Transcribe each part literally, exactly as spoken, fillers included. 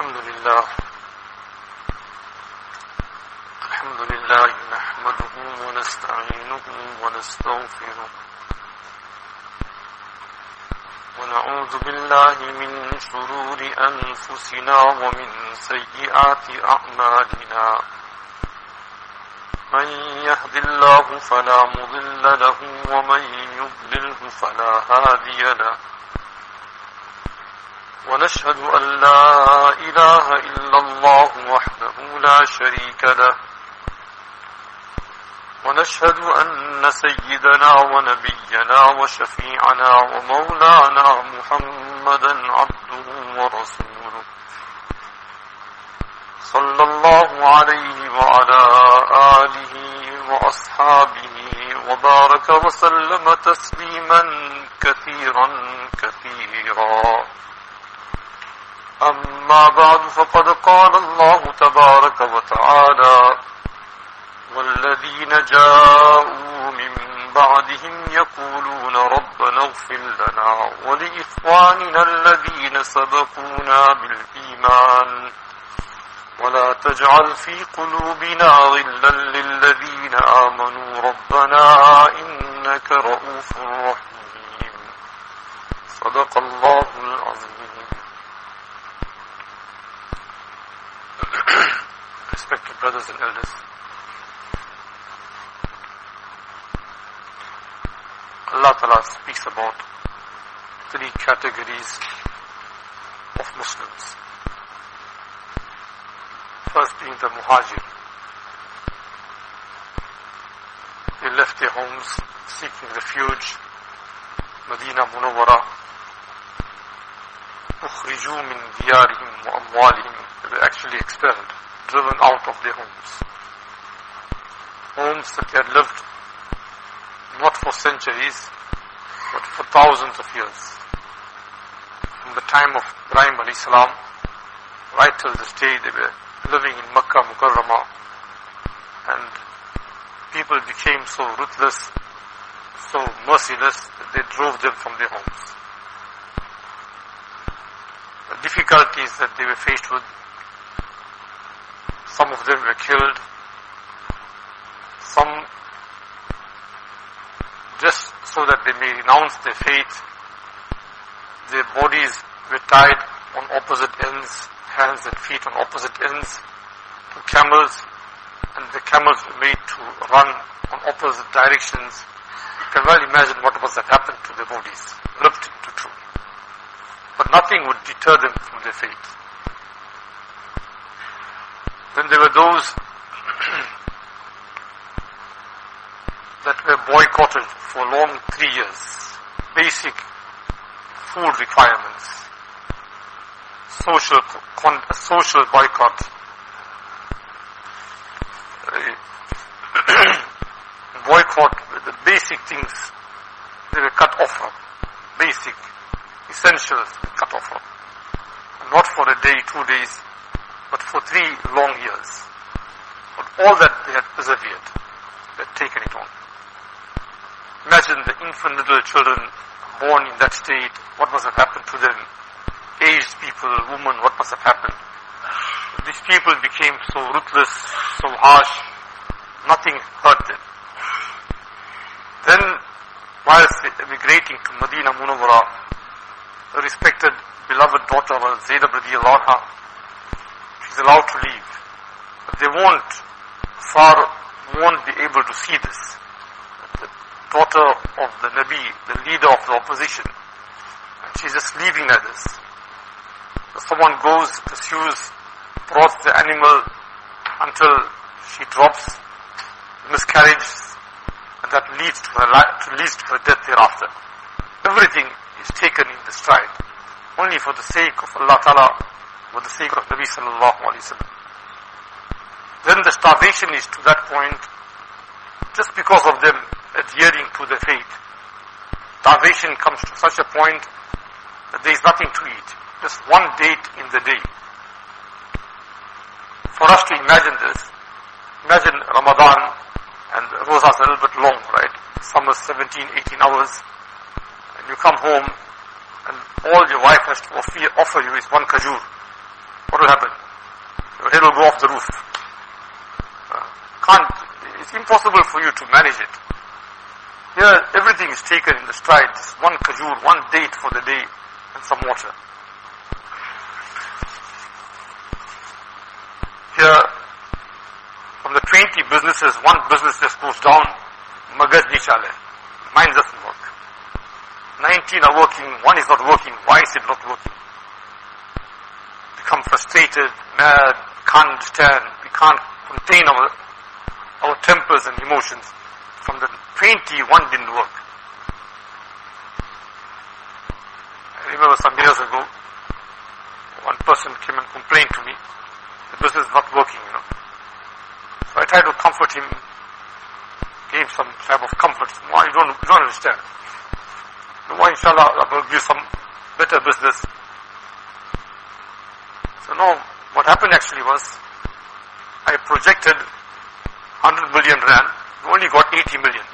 الحمد لله الحمد لله نحمده ونستعينه ونستغفره ونعوذ بالله من شرور أنفسنا ومن سيئات أعمالنا من يهد الله فلا مضل له ومن يضلله فلا هادي له ونشهد أن لا إله إلا الله وحده لا شريك له ونشهد أن سيدنا ونبينا وشفيعنا ومولانا محمدا عبده ورسوله صلى الله عليه وعلى آله وأصحابه وبارك وسلم تسليما كثيرا كثيرا أما بعد فقد قال الله تبارك وتعالى والذين جاءوا من بعدهم يقولون ربنا اغفر لنا ولإخواننا الذين سبقونا بالإيمان ولا تجعل في قلوبنا غلا للذين آمنوا ربنا إنك رؤوف رحيم صدق الله العظيم. Respected brothers and elders, Allah Ta'ala speaks about three categories of Muslims. First being the Muhajir. They left their homes seeking refuge, Medina Munawwara. أخرجوا من ديارهم وأموالهم. They were actually expelled, driven out of their homes. Homes that they had lived not for centuries, but for thousands of years. From the time of Ibrahim alayhi salam, right till this day, they were living in Makkah Mukarramah, and people became so ruthless, so merciless, that they drove them from their homes. The difficulties that they were faced with, some of them were killed, some just so that they may renounce their faith. Their bodies were tied on opposite ends, hands and feet on opposite ends, to camels, and the camels were made to run on opposite directions. You can well imagine what must have happened to their bodies, ripped into two. But nothing would deter them from their faith. Then there were those that were boycotted for long three years. Basic food requirements, social con- social boycott, boycott with the basic things they were cut off from. Basic essentials cut off from. Not for a day, two days, but for three long years. But all that they had persevered, they had taken it on. Imagine the infant little children born in that state, what must have happened to them? Aged people, women, what must have happened? These people became so ruthless, so harsh, nothing hurt them. Then, whilst emigrating to Medina Munawwara, the respected, beloved daughter of Zainab radiyallahu anha, she's allowed to leave. But they won't, far, won't be able to see this. The daughter of the Nabi, the leader of the opposition, and she's just leaving like this. So someone goes, pursues, prods the animal until she drops, miscarriages, and that leads to her life, leads to her death thereafter. Everything is taken in the stride, only for the sake of Allah Ta'ala, for the sake of Nabi Sallallahu Alaihi Wasallam. Then the starvation is to that point, just because of them adhering to the faith. Starvation comes to such a point that there is nothing to eat. Just one date in the day. For us to imagine this, imagine Ramadan, and the rosas are a little bit long, right? Some is seventeen, eighteen hours, and you come home, and all your wife has to offer you is one kajur, what will happen? Your head will go off the roof. Uh, can't, it's impossible for you to manage it. Here, everything is taken in the stride. Just one kajur, one date for the day, and some water. Here, from the twenty businesses, one business just goes down, magaz nahi chale. Mine doesn't work. nineteen are working, one is not working. Why is it not working? Become frustrated, mad, can't understand. We can't contain our, our tempers and emotions. From the twenty, one didn't work. I remember some years ago, one person came and complained to me, the business is not working, you know. So I tried to comfort him, gave some type of comfort. Why, you don't, you don't understand. Why, inshallah, I will give some better business. So no, what happened actually was, I projected one hundred million rand, we only got eighty million.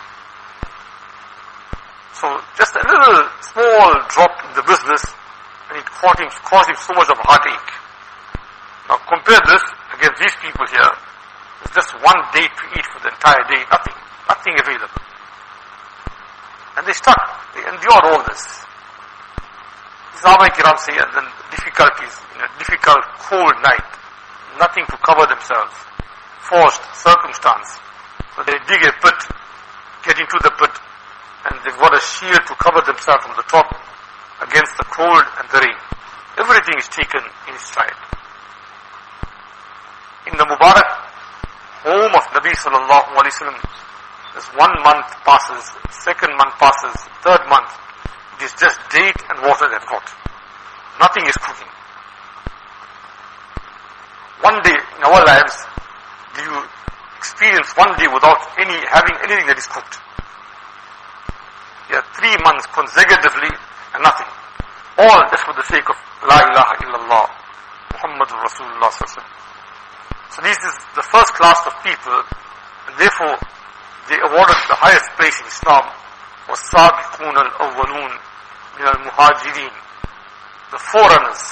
So just a little small drop in the business, and it caused him, caused him so much of heartache. Now compare this against these people here. It's just one day to eat for the entire day, nothing, nothing available. And they stuck, they endured all this. Sahaba Kiram say, and then difficulties, in a difficult, cold night, nothing to cover themselves, forced circumstance. So they dig a pit, get into the pit, and they've got a shield to cover themselves from the top against the cold and the rain. Everything is taken in stride. In the Mubarak home of Nabi sallallahu alaihi wasallam, as one month passes, second month passes, third month, it is just date and water they've got. Nothing is cooking. One day in our lives, do you experience one day without any having anything that is cooked? Yeah, three months consecutively and nothing. All just for the sake of La ilaha illallah, Muhammadur Rasulullah sallallahu alaihi wasallam. So this is the first class of people, and therefore they awarded the highest place in Islam was Sabiqun al-Awwalun min al-Muhajirin, the forerunners.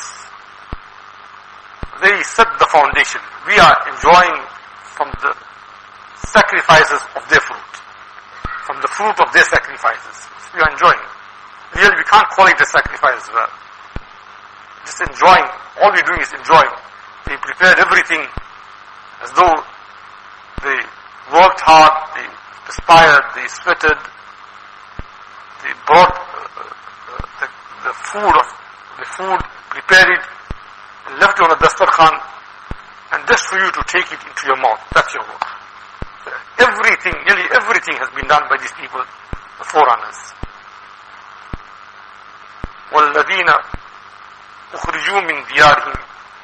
They set the foundation. We are enjoying from the sacrifices of their fruit, from the fruit of their sacrifices. We are enjoying. Really, we can't call it a sacrifice as well. Just enjoying. All we're doing is enjoying. They prepared everything as though they worked hard, they perspired, they sweated, they brought uh, uh, the, the food of the food, prepared it, and left it on a dastarkhan, and just for you to take it into your mouth. That's your work. So everything, nearly everything has been done by these people, the forerunners. وَالَّذِينَ أُخْرِجُوا مِنْ دِيَارِهِمْ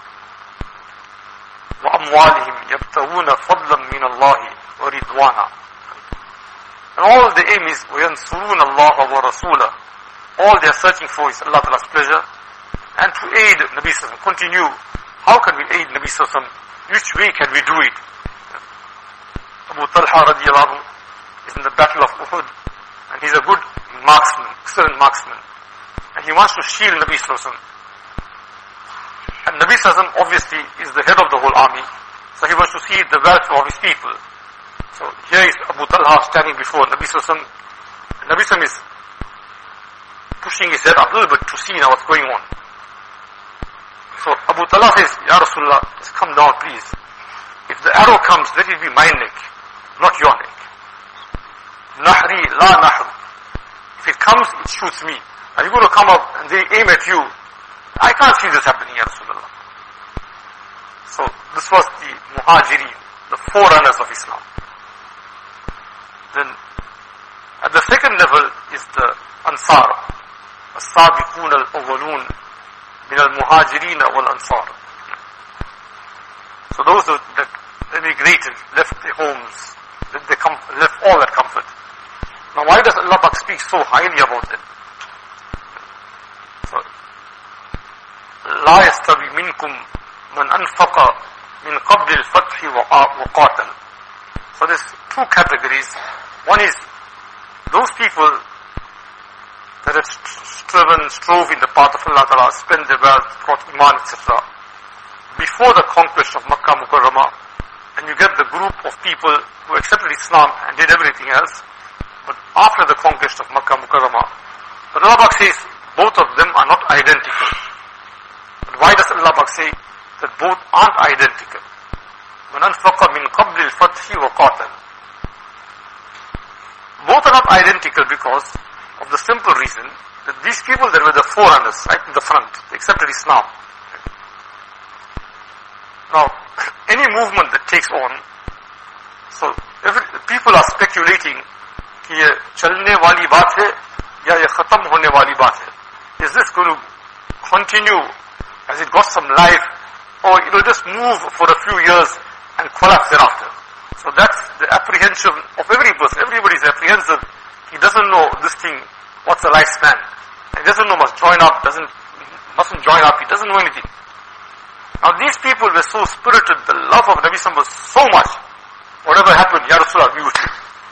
وَأَمْوَالِهِمْ يَبْتَغُونَ فَضْلًا مِنَ اللَّهِ وَرِضْوَانًا. And all the aim is وَيَنْصُرُونَ اللَّهَ وَرَسُولَهُ. All they are searching for is Allah Ta'ala's pleasure, and to aid Nabi Sallallahu Alaihi Wasallam. Continue. How can we aid Nabi Sallallahu Alaihi Wasallam? Which way can we do it? Abu Talha radiallahu anhu is in the battle of Uhud, and he's a good marksman, excellent marksman. And he wants to shield Nabi Sallallahu Alaihi Wasallam. And Nabi Sallallahu Alaihi Wasallam obviously is the head of the whole army, so he wants to see the welfare of his people. So here is Abu Talha standing before Nabi Sallallahu Alaihi Wasallam. And Nabi Sallallahu Alaihi Wasallam is pushing his head up a little bit to see now what's going on. So Abu Talha says, Ya Rasulullah, just come down please. If the arrow comes, let it be my neck, not your neck. Nahri la nahr. If it comes, it shoots me. Are you going to come up and they aim at you? I can't see this happening, Ya Rasulullah. So this was the Muhajirin, the forerunners of Islam. Then at the second level is the Ansar, As-Sabiqun al-Awwalun min al-Muhajirin wal-Ansar. So those that emigrated, left their homes, left, their com- left all that comfort. Now why does Allah Pak speak so highly about them? So, لا يستوي منكم من أنفق من قبل الفتح وقاتل. So there's two categories. One is those people that have striven, strove in the path of Allah Ta'ala, spend their wealth, got iman, et cetera. before the conquest of Makkah Mukarramah, and you get the group of people who accepted Islam and did everything else, but after the conquest of Makkah Mukarramah, but Allah says both of them are not identical. But why does Allah say that both aren't identical? مَنْ أَنْفَقَ مِنْ قَبْلِ الْفَتْحِ وَقَاتَلَ. Both are not identical because of the simple reason that these people that were the forerunners, right in the front, they accepted Islam. Now, any movement that takes on, so every, people are speculating कि ये चलने वाली बात है या ये खत्म होने वाली बात है. Is this going to continue as it got some life, or it will just move for a few years and collapse thereafter? So that's the apprehension of every person. Everybody is apprehensive. He doesn't know this thing, what's the lifespan. He doesn't know must join up, doesn't, mustn't join up, he doesn't know anything. Now these people were so spirited, the love of Nabi Sallallahu Alaihi Wasallam was so much. Whatever happened, Ya Rasulullah, we with you.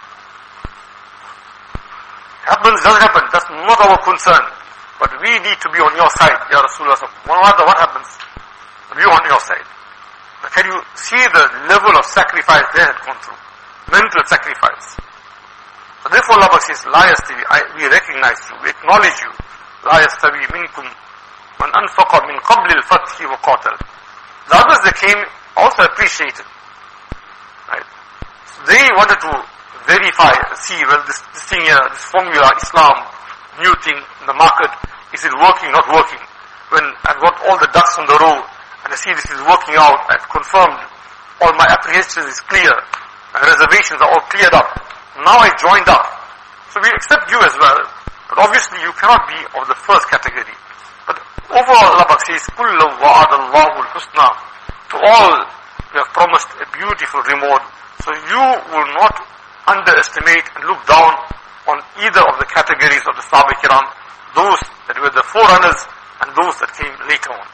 Happens, doesn't happen, that's not our concern. But we need to be on your side, Ya Rasulullah. No matter what happens, we are on your side. But can you see the level of sacrifice they had gone through? Mental sacrifice. So therefore Allah says, La yastawi, we recognize you, we acknowledge you. La yastawi minkum man anfaqa min qabli al-fathi wa qatal. The others that came also appreciated. Right? So they wanted to verify, see, well this, this thing here, this formula, Islam, new thing in the market, is it working, not working? When I've got all the ducks on the row, and I see this is working out, I've confirmed, all my apprehensions is clear, my reservations are all cleared up. Now I joined up. So we accept you as well, but obviously you cannot be of the first category. But overall Allah says, كُلُّ وَعَدَ اللَّهُ الْحُسْنَى. To all we have promised a beautiful reward. So you will not underestimate and look down on either of the categories of the Sahaba Kiram, those that were the forerunners and those that came later on.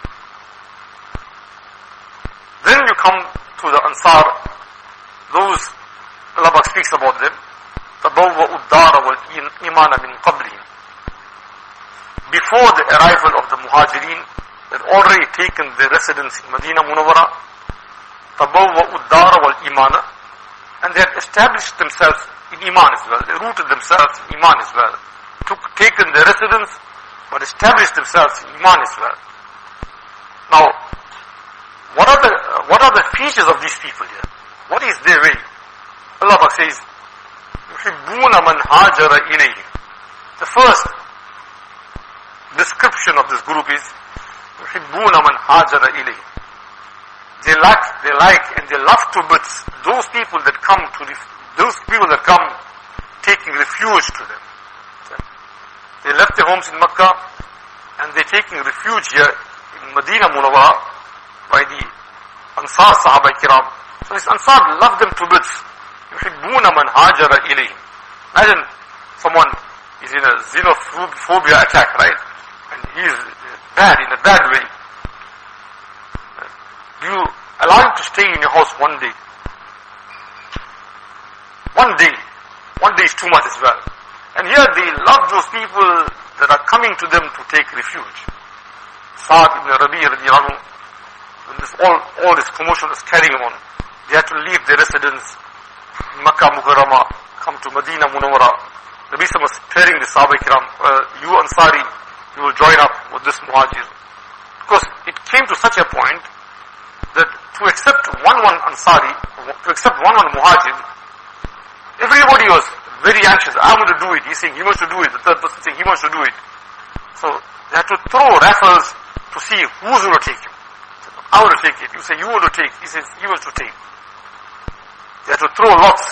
Then you come to the Ansar, those Allah speaks about them. تَبَوَّأُ الدَّارَ وَالْإِيمَانَ مِنْ قَبْلِهِمْ. Before the arrival of the Muhajirin, they had already taken their residence in Medina Munawwara. تَبَوَّأُ الدَّارَ وَالْإِيمَانَ. And they had established themselves in Iman as well. They rooted themselves in Iman as well. Took, taken their residence, but established themselves in Iman as well. Now, what are the, uh, what are the features of these people here? What is their way? Allah says, يُحِبُّونَ مَنْ هَاجَرَ إِلَيْهِمْ. The first description of this group is, يُحِبُّونَ مَنْ هَاجَرَ إِلَيْهِمْ. They like, they like and they love to bits those people that come to, ref- those people that come taking refuge to them. They left their homes in Makkah and they're taking refuge here in Medina Munawwara by the Ansar Sahaba Kiram. So this Ansar loved them to bits. يُحِبُّونَ مَنْ هَاجَرَ إِلَيْهِمْ. Imagine someone is in a xenophobia attack, right? And he is bad, in a bad way. Do you allow him to stay in your house one day? One day. One day is too much as well. And here they love those people that are coming to them to take refuge. Sa'd ibn Rabi' radiallahu anhu, when this all, all this commotion is carrying on, they had to leave their residence in Makkah Mukarramah, come to Medina Munawwara. Nabi Sallallahu was preparing the Sahaba Kiram, uh, you Ansari, you will join up with this Muhajir. Because it came to such a point that to accept one one Ansari, to accept one one Muhajir, everybody was very anxious. I want to do it. He's saying he wants to do it. The third person saying he wants to do it. So they had to throw raffles to see who's going to take him. I want to take it. You say you want to take. He says he wants to take. They had to throw lots.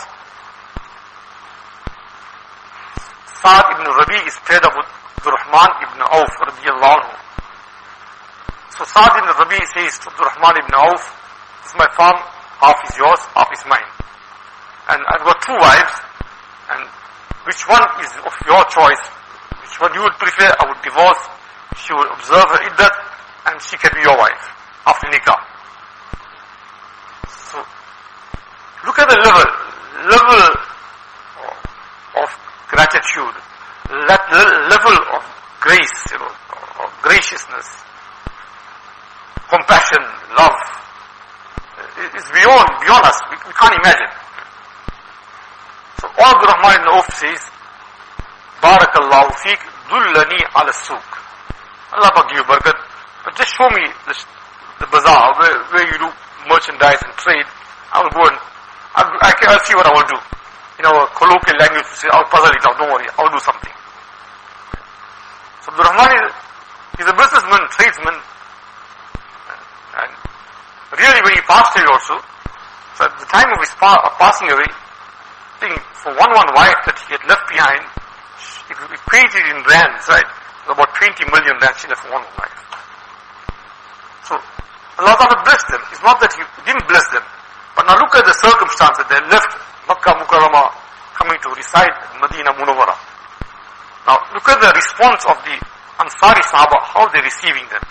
Sa'd ibn Rabi is paired up with Abdurrahman ibn Auf radiyallahu anhu. So Sa'd ibn Rabi says to Abdurrahman ibn Auf, this is my farm, half is yours, half is mine. And I've got two wives, and which one is of your choice? Which one you would prefer? I would divorce. She will observe her iddat, and she can be your wife after nikah. So, look at the level, level of gratitude, that level of grace, you know, of graciousness. compassion, love, is beyond, beyond us. We, we can't imagine. So Abdul Rahman ibn Auf says, Barakallahu feek, dullani ala souk. Allah give you barakat, but just show me the, the bazaar where, where you do merchandise and trade. I will go and, I'll, I can, I'll see what I will do. In our colloquial language, we say, I'll puzzle it out, don't worry, I'll do something. So Abdul Rahman is, he's a businessman, tradesman, and really when he passed away also, so at the time of his pa- passing away, I think for one one wife that he had left behind, if we equated in rands, right, about twenty million rands she left for one wife. So Allah Ta'ala blessed them. It's not that he didn't bless them, but now look at the circumstances. They left Makkah Mukarramah coming to reside in Medina Munawwara. Now look at the response of the Ansari Sahaba, how they're receiving them.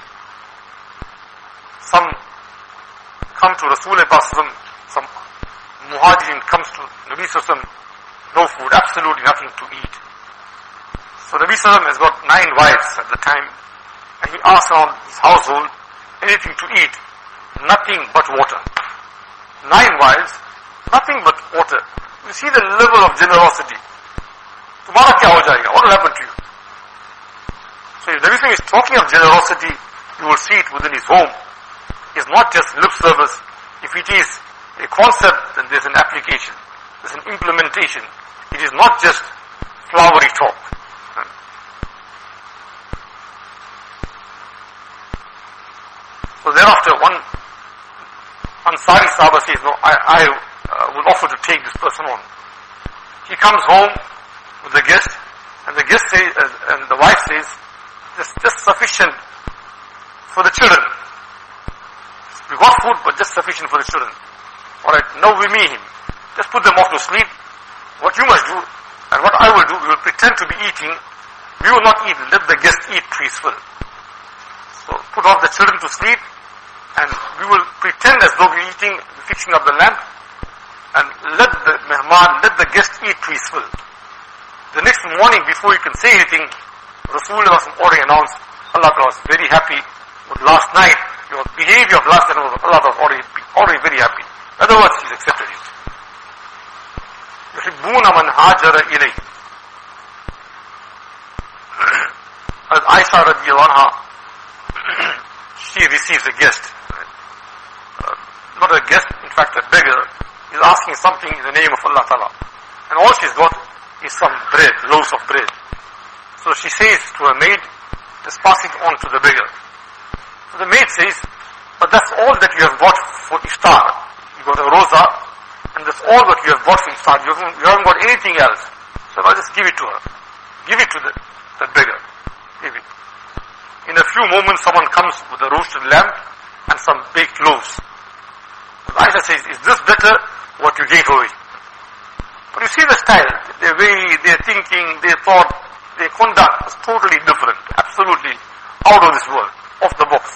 Some come to Rasulullah, some Muhajirin comes to Nabi Sallallahu Alaihi Wasallam, no food, absolutely nothing to eat. So Nabi Sallallahu Alaihi Wasallam has got nine wives at the time, and he asks around his household, anything to eat, nothing but water. Nine wives, nothing but water. You see the level of generosity. Tumhara kya ho jayega? What will happen to you? So if Nabi Sallallahu Alaihi Wasallam is talking of generosity, you will see it within his home. It's not just lip service. If it is a concept, then there's an application. There's an implementation. It is not just flowery talk. So thereafter, one Ansari Sahaba says, no, I, I uh, will offer to take this person on. He comes home with the guest, and the guest says, uh, and the wife says, just, just sufficient for the children. We got food, but just sufficient for the children. Alright, now we meet him. Just put them off to sleep. What you must do, and what I will do, we will pretend to be eating. We will not eat, let the guest eat to his fill. So put off the children to sleep, and we will pretend as though we're eating, fixing up the lamp, and let the mehman, let the guest eat to his fill. The next morning, before you can say anything, Rasulullah already announced, Allah was very happy with last night. Your behavior of last night, Allah was already, already very happy. In other words, He's accepted it. يُحِبُّونَ مَنْ هَاجَرَ إِلَيْهِ. As Aisha radiallahu anha, she receives a guest. Uh, not a guest, in fact a beggar, is asking something in the name of Allah Ta'ala. And all she's got is some bread, loaves of bread. So she says to her maid, just pass it on to the beggar. So the maid says, but that's all that you have got for iftar. You got a roza, and that's all that you have got for iftar. You haven't, you haven't got anything else. So I'll just give it to her. Give it to the, the beggar. Give it. In a few moments, someone comes with a roasted lamb and some baked loaves. But Aisha says, is this better what you gave away? But you see the style, their way, their thinking, their thought, their conduct is totally different. Absolutely out of this world, off the box.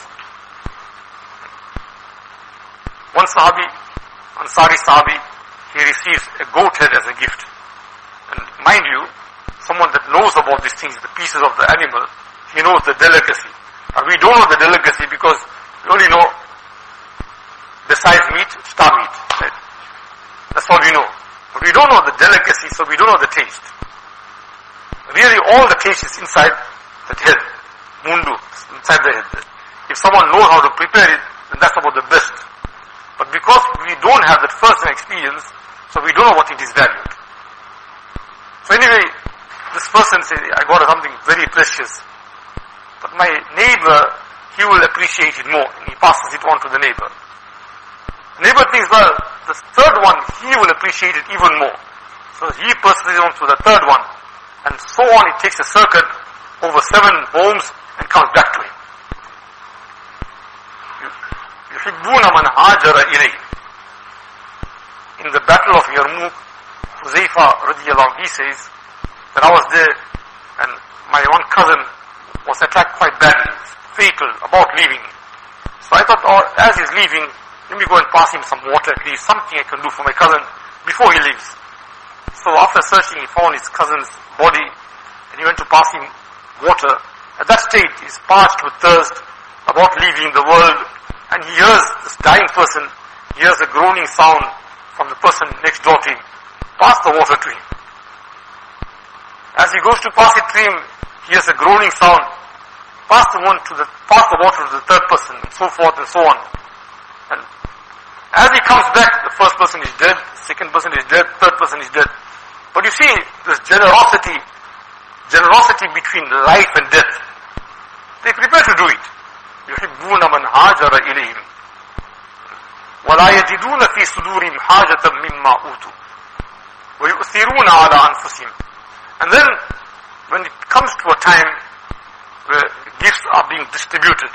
One Sahabi, Ansari Sahabi, he receives a goat head as a gift. And mind you, someone that knows about these things, the pieces of the animal, he knows the delicacy. And we don't know the delicacy because we only know besides meat, star meat. Right? That's all we know. But we don't know the delicacy, so we don't know the taste. Really all the taste is inside that head. Mundu, inside the head. If someone knows how to prepare it, then that's about the best. But because we don't have that first-hand experience, so we don't know what it is valued. So anyway, this person says, I got something very precious. But my neighbor, he will appreciate it more. And he passes it on to the neighbor. The neighbor thinks, well, the third one, he will appreciate it even more. So he passes it on to the third one. And so on, it takes a circuit over seven homes and comes back to him. يُحِبُّونَ مَنْ هَاجَرَ إِلَيْهِ. In the battle of Yarmouk, Huzaifa radiallahu anhu, he says that I was there and my one cousin was attacked quite badly, fatal, about leaving. So I thought, oh, as he's leaving, let me go and pass him some water, at least something I can do for my cousin before he leaves. So after searching, he found his cousin's body and he went to pass him water. At that stage, he's parched with thirst, about leaving the world, person hears a groaning sound from the person next door to him, pass the water to him. As he goes to pass it to him, he hears a groaning sound, pass the one to the, pass the water to the third person, and so forth and so on. And as he comes back, the first person is dead, the second person is dead, third person is dead. But you see, this generosity, generosity between life and death. They prepare to do it. يُحِبُّونَ مَنْ هَاجَرَ إِلَيْهِمْ وَلَا يَجِدُونَ فِي صُدُورِهِمْ حَاجَةً مِمَّا أُوتُوا وَيُؤْثِرُونَ عَلَى أَنفُسِهِمْ. And then, when it comes to a time where gifts are being distributed,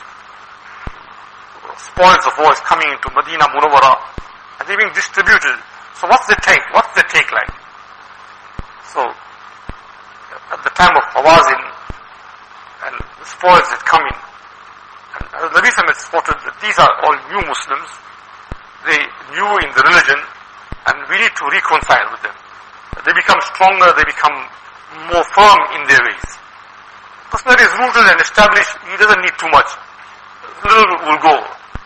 spoils of war is coming into Medina Munawwara, and they're being distributed. So what's the take? What's the take like? So, at the time of Hawazin, and the spoils that come in, and the Nabi Sallallahu Alaihi Wasallam spotted that these are all new Muslims, they new in the religion, and we need to reconcile with them. They become stronger, they become more firm in their ways. The person that is rooted and established, he doesn't need too much. Little will go.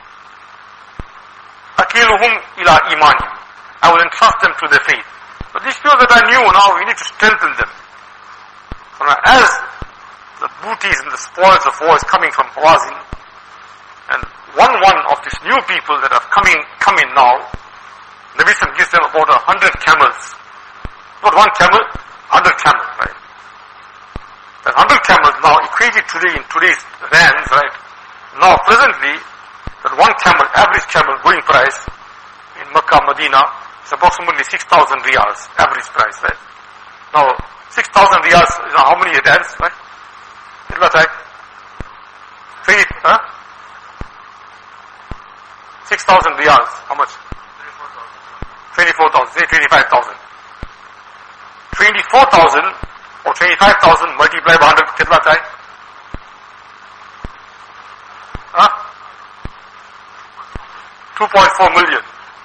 Akiluhum ila imanim. I will entrust them to their faith. But these people that are new now, we need to strengthen them. So now, as the booties and the spoils of war is coming from Hawazin, and one one of these new people that are coming, coming now, Nabi Sallallahu gives them about a hundred camels. Not one camel, hundred camels, right? That hundred camels now equated today in today's rands, right? Now presently, that one camel, average camel going price in Makkah, Medina, is approximately six thousand riyals, average price, right? Now, six thousand riyals, you know how many it adds, right? It's what, right? Three, huh? six thousand riyals, how much? twenty-four thousand, say twenty-five thousand. twenty-four thousand or twenty-five thousand multiplied by one hundred, kitna chai? Huh? two point four million.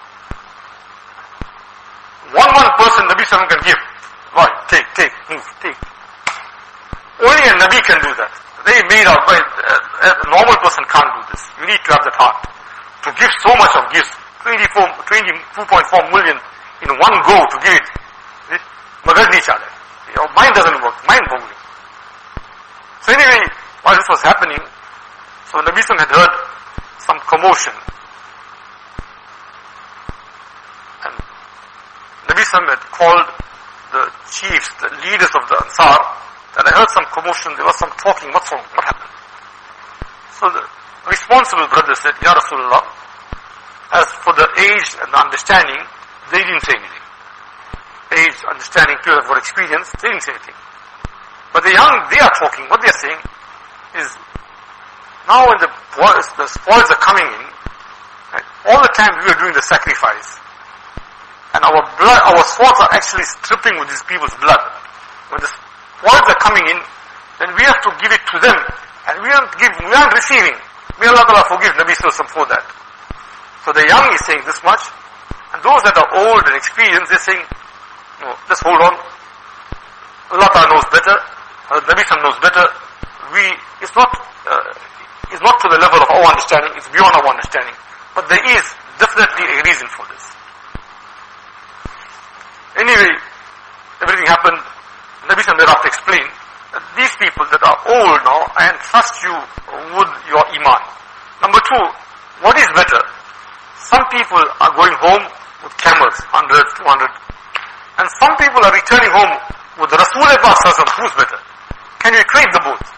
One one person Nabi Sallallahu can give. Right, take, take, move, take. Only a Nabi can do that. They made out by a normal person can't do this. You need to have that heart to give so much of gifts. twenty-four, twenty-two point four million in one go to give it. Magaz nahi chale. Your mind doesn't work. Mind boggling. So anyway, while this was happening, so Nabi Sallallahu had heard some commotion. And Nabi Sallallahu had called the chiefs, the leaders of the Ansar, that I heard some commotion, there was some talking, what's wrong, what happened? So the responsible brother said, Ya Rasulullah, as for the age and the understanding, they didn't say anything. Age, understanding, people for experience, they didn't say anything. But the young, they are talking, what they are saying is, now when the, the spoils are coming in, right, all the time we are doing the sacrifice. And our blood, our swords are actually stripping with these people's blood. When the spoils are coming in, then we have to give it to them. And we aren't give, we aren't receiving. May Allah Ta'ala forgive Nabi Sallallahu for that. So the young is saying this much, and those that are old and experienced, they're saying, no, just hold on. Allah Ta'ala knows better. Nabi Sallallahu knows better. We, it's not, uh, it's not to the level of our understanding, it's beyond our understanding. But there is definitely a reason for this. Anyway, everything happened. Nabi Sallallahu thereafter explained that these people that are old now, I entrust you with your iman. Number two, what is better? Some people are going home with camels, one hundred, two hundred. And some people are returning home with Rasulullah Sallallahu Alaihi Wasallam. Who's better? Can you equate the both?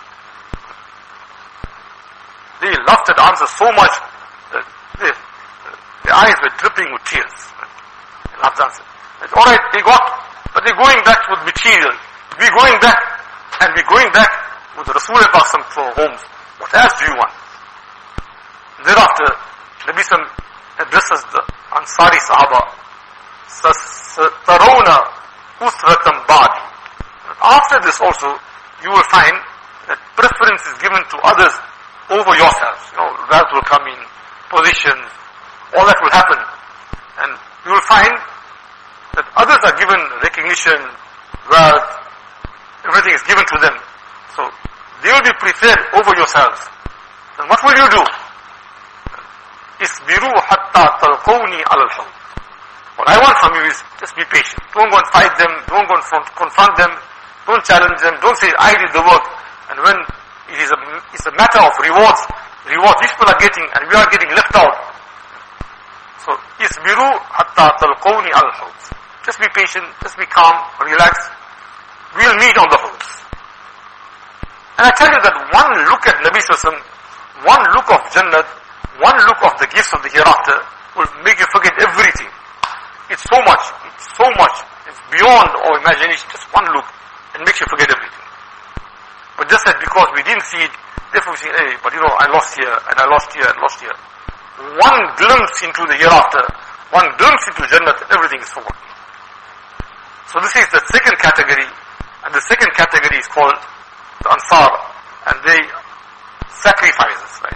They laughed at the answer so much that they, their eyes were dripping with tears. They loved the answer. Alright, they got, but they're going back with material. We're going back, and we're going back with Rasulullah Sallallahu to our homes. What else do you want? Thereafter, Nabi Sallallahu addresses the Ansari Sahaba. Tarawna usratam ba'di. After this also, you will find that preference is given to others over yourselves. You know, wealth will come in, positions, all that will happen. And you will find that others are given recognition, wealth, everything is given to them. So, they will be preferred over yourselves. And what will you do? Isbiru hatta talqawni ala al-hawd. What I want from you is just be patient. Don't go and fight them, don't go and front, confront them, don't challenge them, don't say I did the work. And when it is a, it's a matter of rewards, rewards these people are getting and we are getting left out. So, isbiru hatta talqawni al-hawd. Just be patient, just be calm, relax. We'll meet on the hawd. And I tell you that one look at Nabi Sallallahu Alaihi Wasallam, one look of Jannat, one look of the gifts of the hereafter will make you forget everything. It's so much, it's so much, it's beyond our imagination. Just one look and makes you forget everything. But just that because we didn't see it, therefore we say, hey, but you know, I lost here, and I lost here, and lost here. One glimpse into the hereafter, one glimpse into Jannat, everything is forgotten. So this is the second category, and the second category is called the Ansar, and they sacrifices, right?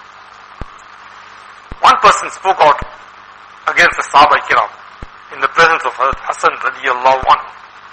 One person spoke out against the Sahaba Kiram in the presence of Hassan radiyallahu anhu.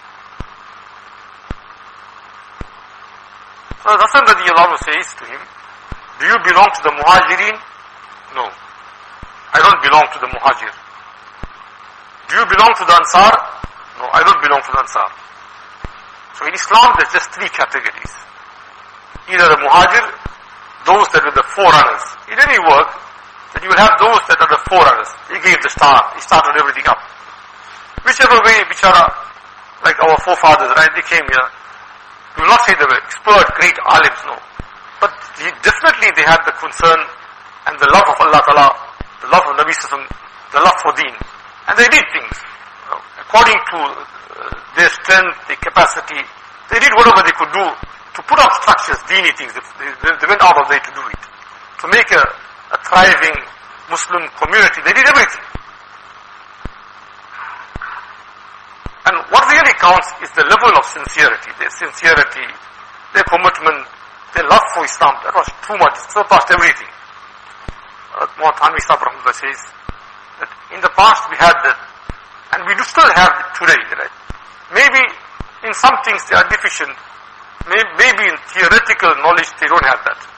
So Hassan radiyallahu anhu says to him, do you belong to the Muhajirin? No. I don't belong to the Muhajir. Do you belong to the Ansar? No, I don't belong to the Ansar. So in Islam there's just three categories. Either the Muhajir, those that are the forerunners. In any work, then you will have those that are the forerunners. He gave the start, he started everything up. Whichever way, bichara, like our forefathers, right, they came here. We will not say they were expert, great alims, no. But he, definitely they had the concern and the love of Allah Ta'ala, the love of Nabi Sallallahu Alaihi Wasallam, the love for deen. And they did things. You know, according to uh, their strength, their capacity, they did whatever they could do to put up structures, deeny things. They, they, they went out of their way to do it. To make a, a thriving Muslim community, they did everything. And what really counts is the level of sincerity, their sincerity, their commitment, their love for Islam. That was too much, it surpassed everything. Muhammad Thanvi Sahib Rahmatullah says that in the past we had that, and we do still have it today, right? Maybe in some things they are deficient, maybe in theoretical knowledge they don't have that.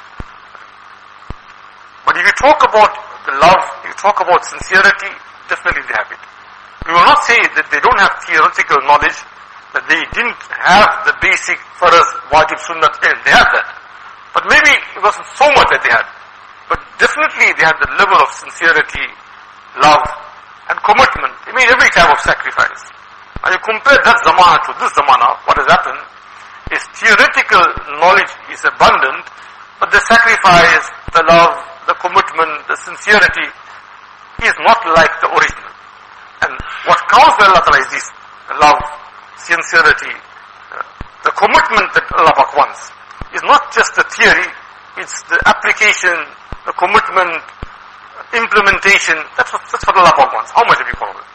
But if you talk about the love, you talk about sincerity, definitely they have it. We will not say that they don't have theoretical knowledge, that they didn't have the basic faraz, wajib, sunnat, and they have that. But maybe it wasn't so much that they had. But definitely they had the level of sincerity, love, and commitment. They made every type of sacrifice. And you compare that zamana to this zamana, what has happened is theoretical knowledge is abundant, but the sacrifice, the love, the commitment, the sincerity is not like the original. And what counts by Allah Ta'ala is this, the love, sincerity, uh, the commitment that Allah wants. It's not just the theory, it's the application, the commitment, implementation. That's what, that's what Allah wants. How much have you followed it?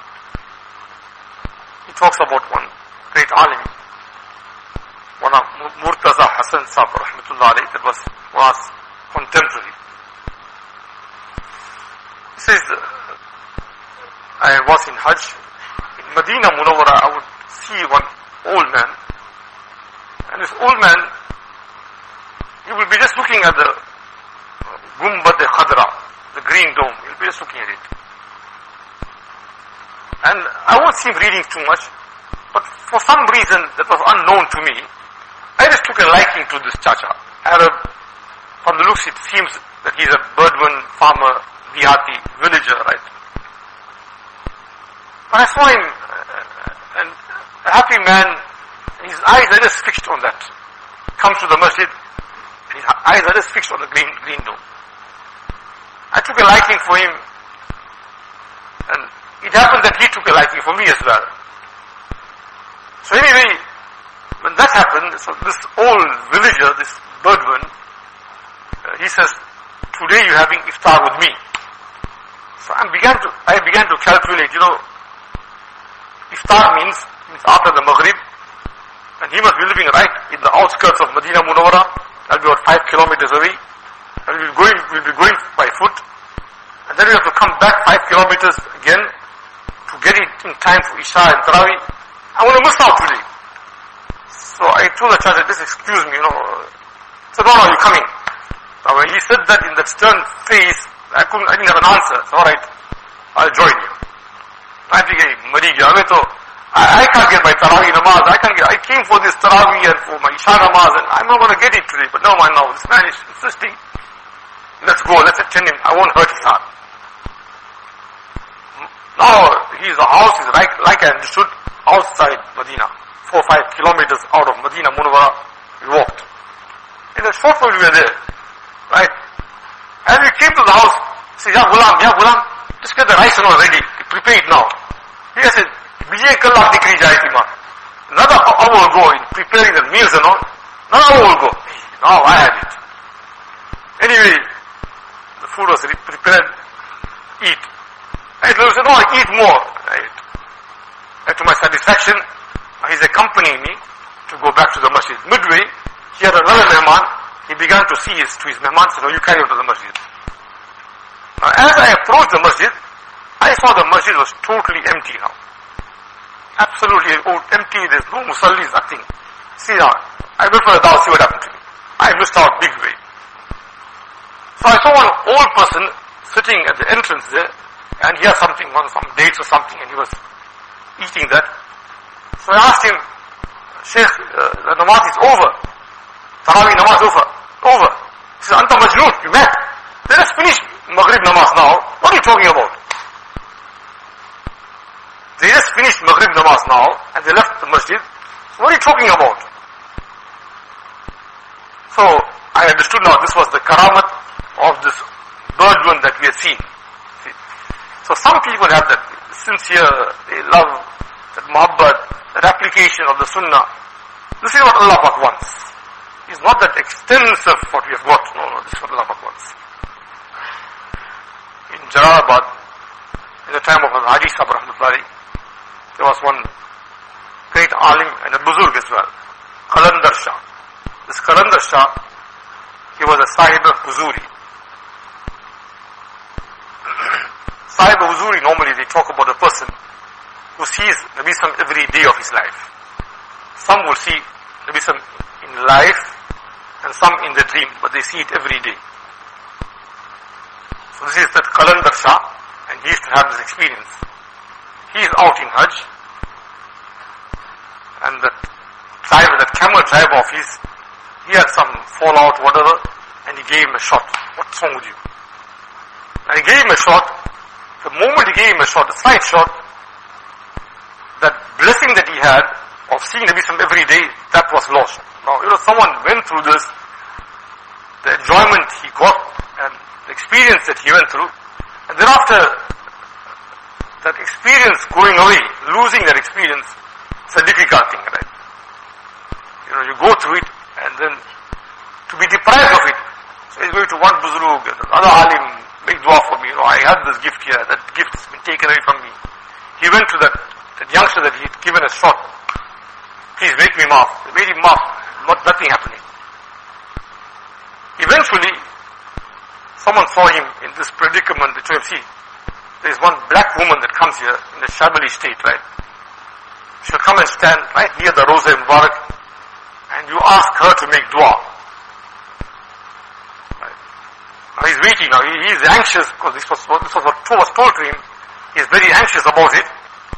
He talks about one great alim, one of Murtaza Hassan Sahib Rahmatullah alayhi, that was, was contemporary. He says, uh, I was in Hajj. In Medina Munawwara, I would see one old man. And this old man, he will be just looking at the Gumbad Khadra, the green dome. He'll be just looking at it. And I won't see him reading too much, but for some reason that was unknown to me, I just took a liking to this Chacha. Arab. From the looks it seems that he's a birdman, farmer, dihati, villager, right? But I saw him, uh, and a happy man, his eyes are just fixed on that. Comes to the masjid, his eyes are just fixed on the green, green dome. I took a liking for him, and it happened that he took a liking for me as well. So anyway, when that happened, so this old villager, this birdman, uh, he says, today you're having iftar with me. So I began to, I began to calculate, you know, iftar means, means after the Maghrib, and he must be living right in the outskirts of Medina Munawwara. That'll be about five kilometers away. And we'll be going, we'll be going by foot. And then we have to come back five kilometers again to get it in time for Isha and Tarawih. I want to miss out today. So I told the church, just excuse me, you know. So no, no, you're coming. Now when he said that in that stern face, I couldn't, I didn't have an answer. So alright, I'll join you. I think, Mari Jave, so I, I can't get my Tarawih namaz. I can't get, I came for this Tarawih and for my Isha namaz and I'm not going to get it today. But no man, now this man is insisting. Let's go, let's attend him. I won't hurt his heart. Now, his house is like, like I understood, outside Medina. Four or five kilometers out of Medina Munawwara, we walked. In a short while we were there. Right? As we came to the house, he said, Ya Ghulam, Ya Ghulam, just get the rice and all ready. Prepare it now. He said, Bijay Kallah dikri jayeti ma. Another hour will go in preparing the meals and all. Another hour will go. Now I had it. Anyway, the food was prepared. Eat. I said, no, eat more. Right? And to my satisfaction, he's accompanying me to go back to the masjid. Midway, he had another mehman. He began to see his, to his mehman, said, no, you carry on to the masjid. Now, as I approached the masjid, I saw the masjid was totally empty now. Absolutely empty, there's no musallis, nothing. See now, I went for a dawah, see what happened to me. I missed out big way. So I saw one old person sitting at the entrance there, and he had something, on some dates or something, and he was eating that. So I asked him, Sheikh, uh, the namaz is over. Tarawih namaz over. Over. He said, Anta Majnoon, you mad? Let us finish Maghrib namaz now. What are you talking about? They just finished Maghrib namaz now, and they left the masjid. What are you talking about? So, I understood now this was the karamat of this bird one that we had seen. See? So some people have that sincere, they love that muhabbat, that application of the sunnah. This is what Allah Pak wants. It's not that extensive what we have got. No, no, this is what Allah Pak wants. In Jalalabad, in the time of Haji Sahib Rahmatullahi, there was one great alim and a buzurg as well, Qalandar Shah. This Qalandar Shah, he was a Sahib of Huzuri. Sahib of Huzuri, normally they talk about a person who sees Nabi Sallam every day of his life. Some will see Nabi Sallam in life and some in the dream, but they see it every day. So this is that Qalandar Shah, and he used to have this experience. He is out in Hajj, and that driver, that camel driver of his, he had some fallout, whatever, and he gave him a shot. What's wrong with you? And he gave him a shot. The moment he gave him a shot, a slight shot, that blessing that he had of seeing Nabi Sallam every day, that was lost. Now, you know, someone went through this, the enjoyment he got, and the experience that he went through, and thereafter, that experience going away, losing that experience, it's a difficult thing, right? You know, you go through it, and then to be deprived of it. So he's going to one buzurg, another alim, make dua for me. You know, I had this gift here, that gift has been taken away from me. He went to that, that youngster that he'd given a shot. Please make me maaf. They made him maaf. Not, nothing happening. Eventually, someone saw him in this predicament that you have seen. There's one black woman that comes here in the Shabali state, right? She'll come and stand right near the Roza Mubarak, and you ask her to make dua. Right? Now he's waiting now. He, he is anxious because this was, this was what was told to him. He's very anxious about it.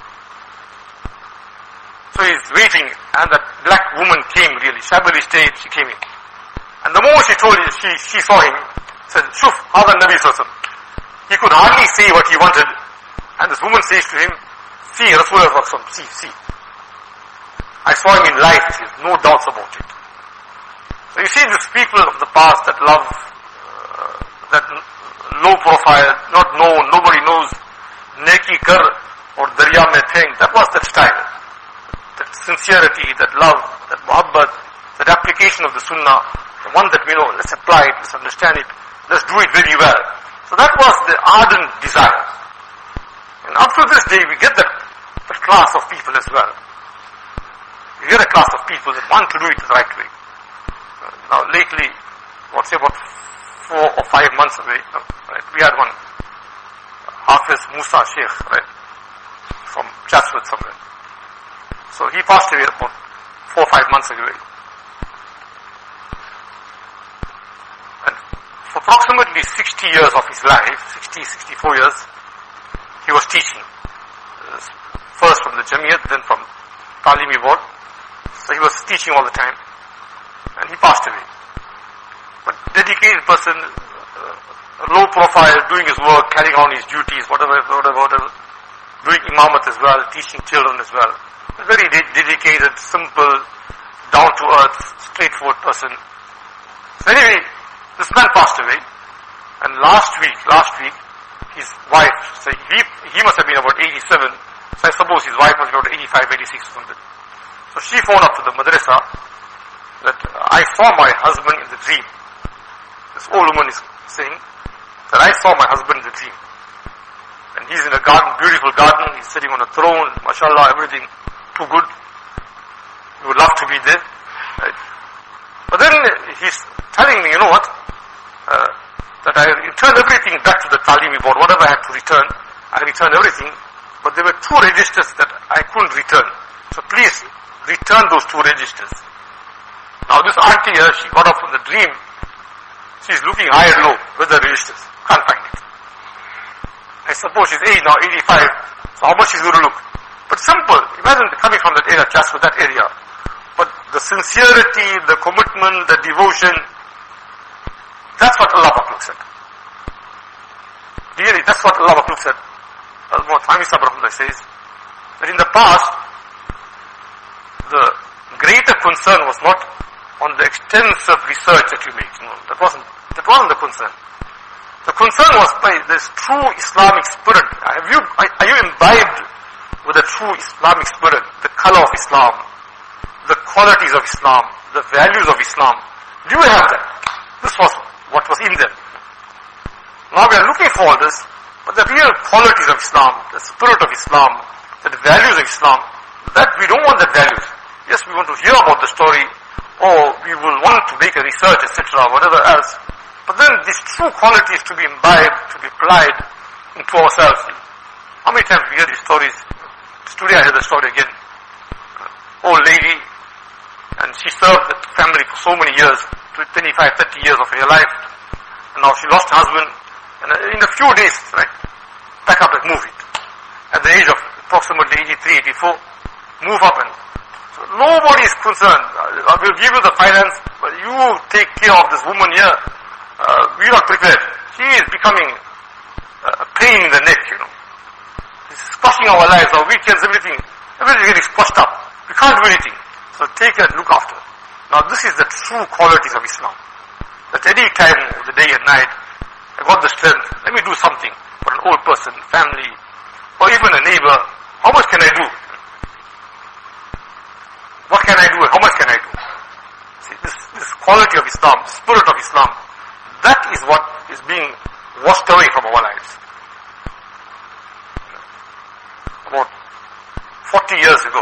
So he's waiting, and that black woman came really. Shabali state, she came in. And the moment she told him, she, she saw him, said, Shuf, Hada Nabi Sallallahu Alaihi Wasallam. He could hardly say what he wanted. And this woman says to him, see Rasulullah Sallallahu Alaihi Wasallam, see, see. I saw him in life, there's no doubts about it. So you see these people of the past that love, uh, that low profile, not known, nobody knows, neki kar or darya mein thing, that was that style. That sincerity, that love, that muhabbat, that application of the sunnah, the one that we know, let's apply it, let's understand it, let's do it very well. So that was the ardent desire. And up to this day we get that, that class of people as well. We get a class of people that want to do it the right way. Uh, now lately, what say about four or five months away, uh, right, we had one Hafiz Musa Sheikh, right, from Chatsworth somewhere. So he passed away about four or five months ago. And for approximately sixty years of his life, sixty, sixty-four years, he was teaching. First from the Jamiyat, then from Talimi board. So he was teaching all the time. And he passed away. But dedicated person, uh, low profile, doing his work, carrying on his duties, whatever, whatever, whatever. Doing imamat as well, teaching children as well. A very de- dedicated, simple, down-to-earth, straightforward person. So anyway, this man passed away. And last week, last week, his wife, so he, he must have been about eighty-seven. So I suppose his wife must be about eighty-five, eighty-six or something. So she phoned up to the madrasa that uh, I saw my husband in the dream. This old woman is saying that I saw my husband in the dream. And he's in a garden, beautiful garden, he's sitting on a throne, mashallah, everything too good. He would love to be there. Right? But then he's telling me, you know what, uh, that I returned everything back to the Talimi board, whatever I had to return, I returned everything, but there were two registers that I couldn't return. So please, return those two registers. Now this auntie here, she got up from the dream, she's looking high and low with the registers, can't find it. I suppose she's age now, eighty-five, so how much she's going to look? But simple, imagine coming from that area, just for that area. But the sincerity, the commitment, the devotion, that's what Allah looks at. Really, that's what Allah looks at. Al-Mu'ad Fahmi Sabrahullah says that in the past, the greater concern was not on the extensive research that you make. No, that wasn't, that wasn't the concern. The concern was by this true Islamic spirit. Have you, are you imbibed with the true Islamic spirit, the color of Islam, the qualities of Islam, the values of Islam? Do you have that? This was what was in them. Now we are looking for this, but the real qualities of Islam, the spirit of Islam, the values of Islam, that we don't want the values. Yes, we want to hear about the story, or we will want to make a research, et cetera, whatever else. But then these true qualities to be imbibed, to be applied into ourselves. How many times we hear these stories? Today I heard the story again. Old lady, and she served the family for so many years, twenty-five, thirty years of her life, and now she lost her husband, and in a few days, right, pack up and move it. At the age of approximately eighty-three, eighty-four, move up and, so nobody is concerned. I will give you the finance, but you take care of this woman here. Uh, we're not prepared. She is becoming a pain in the neck, you know. It's squashing our lives, our weekends, everything. Everything is getting squashed up. We can't do anything. So take her and look after. Now this is the true qualities of Islam. That any time of the day and night, I got the strength, let me do something for an old person, family, or even a neighbor. How much can I do? What can I do and how much can I do? See, this, this quality of Islam, spirit of Islam, that is what is being washed away from our lives. About forty years ago,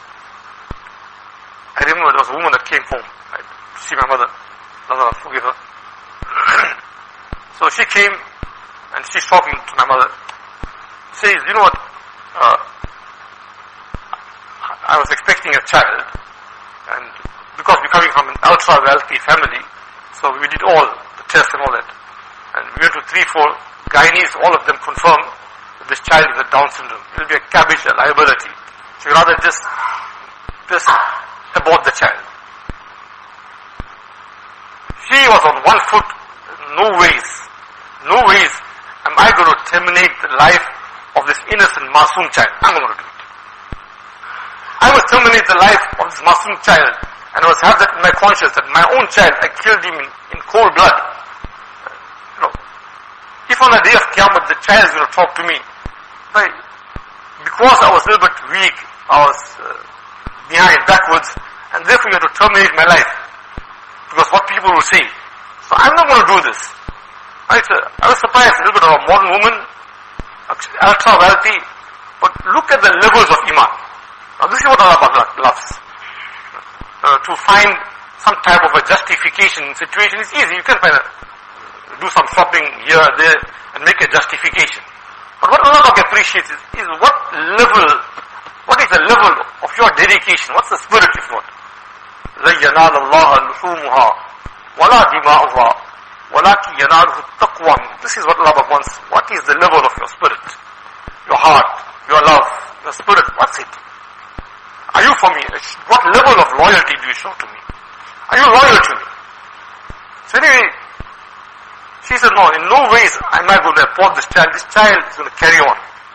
I remember there was a woman that came home right, to see my mother. Allah forgive her. So she came and she's talking to my mother. She says, you know what, uh, I was expecting a child, and because we're coming from an ultra-wealthy family, so we did all the tests and all that. And we went to three, four gynaes, all of them confirmed that this child is a Down syndrome. It will be a cabbage, a liability. So you rather just, just abort the child. She was on one foot, no ways, no ways am I going to terminate the life of this innocent Masoom child. I'm going to do it. I must terminate the life of this Masoom child, and I must have that in my conscience, that my own child, I killed him in, in cold blood. You know, if on the day of Qiyamah the child is going to talk to me, but because I was a little bit weak, I was uh, behind, backwards, and therefore you have to terminate my life. Because what people will say. So I'm not going to do this. Right? So I was surprised a little bit of a modern woman, ultra wealthy, but look at the levels of Iman. Now this is what Allah loves. Uh, to find some type of a justification situation is easy. You can find a, do some shopping here, there, and make a justification. But what Allah appreciates is, is what level, what is the level of your dedication? What's the spirit if not? لَن يَنَالَ اللَّهَ لُحُومُهَا وَلَا دِمَاؤُهَا وَلَكِنْ يَنَالُهُ التَّقْوَى. This is what Allah wants. What is the level of your spirit? Your heart, your love, your spirit, what's it? Are you for me? What level of loyalty do you show to me? Are you loyal to me? So anyway, she said, no, in no ways am I going to abort this child. This child is going to carry on.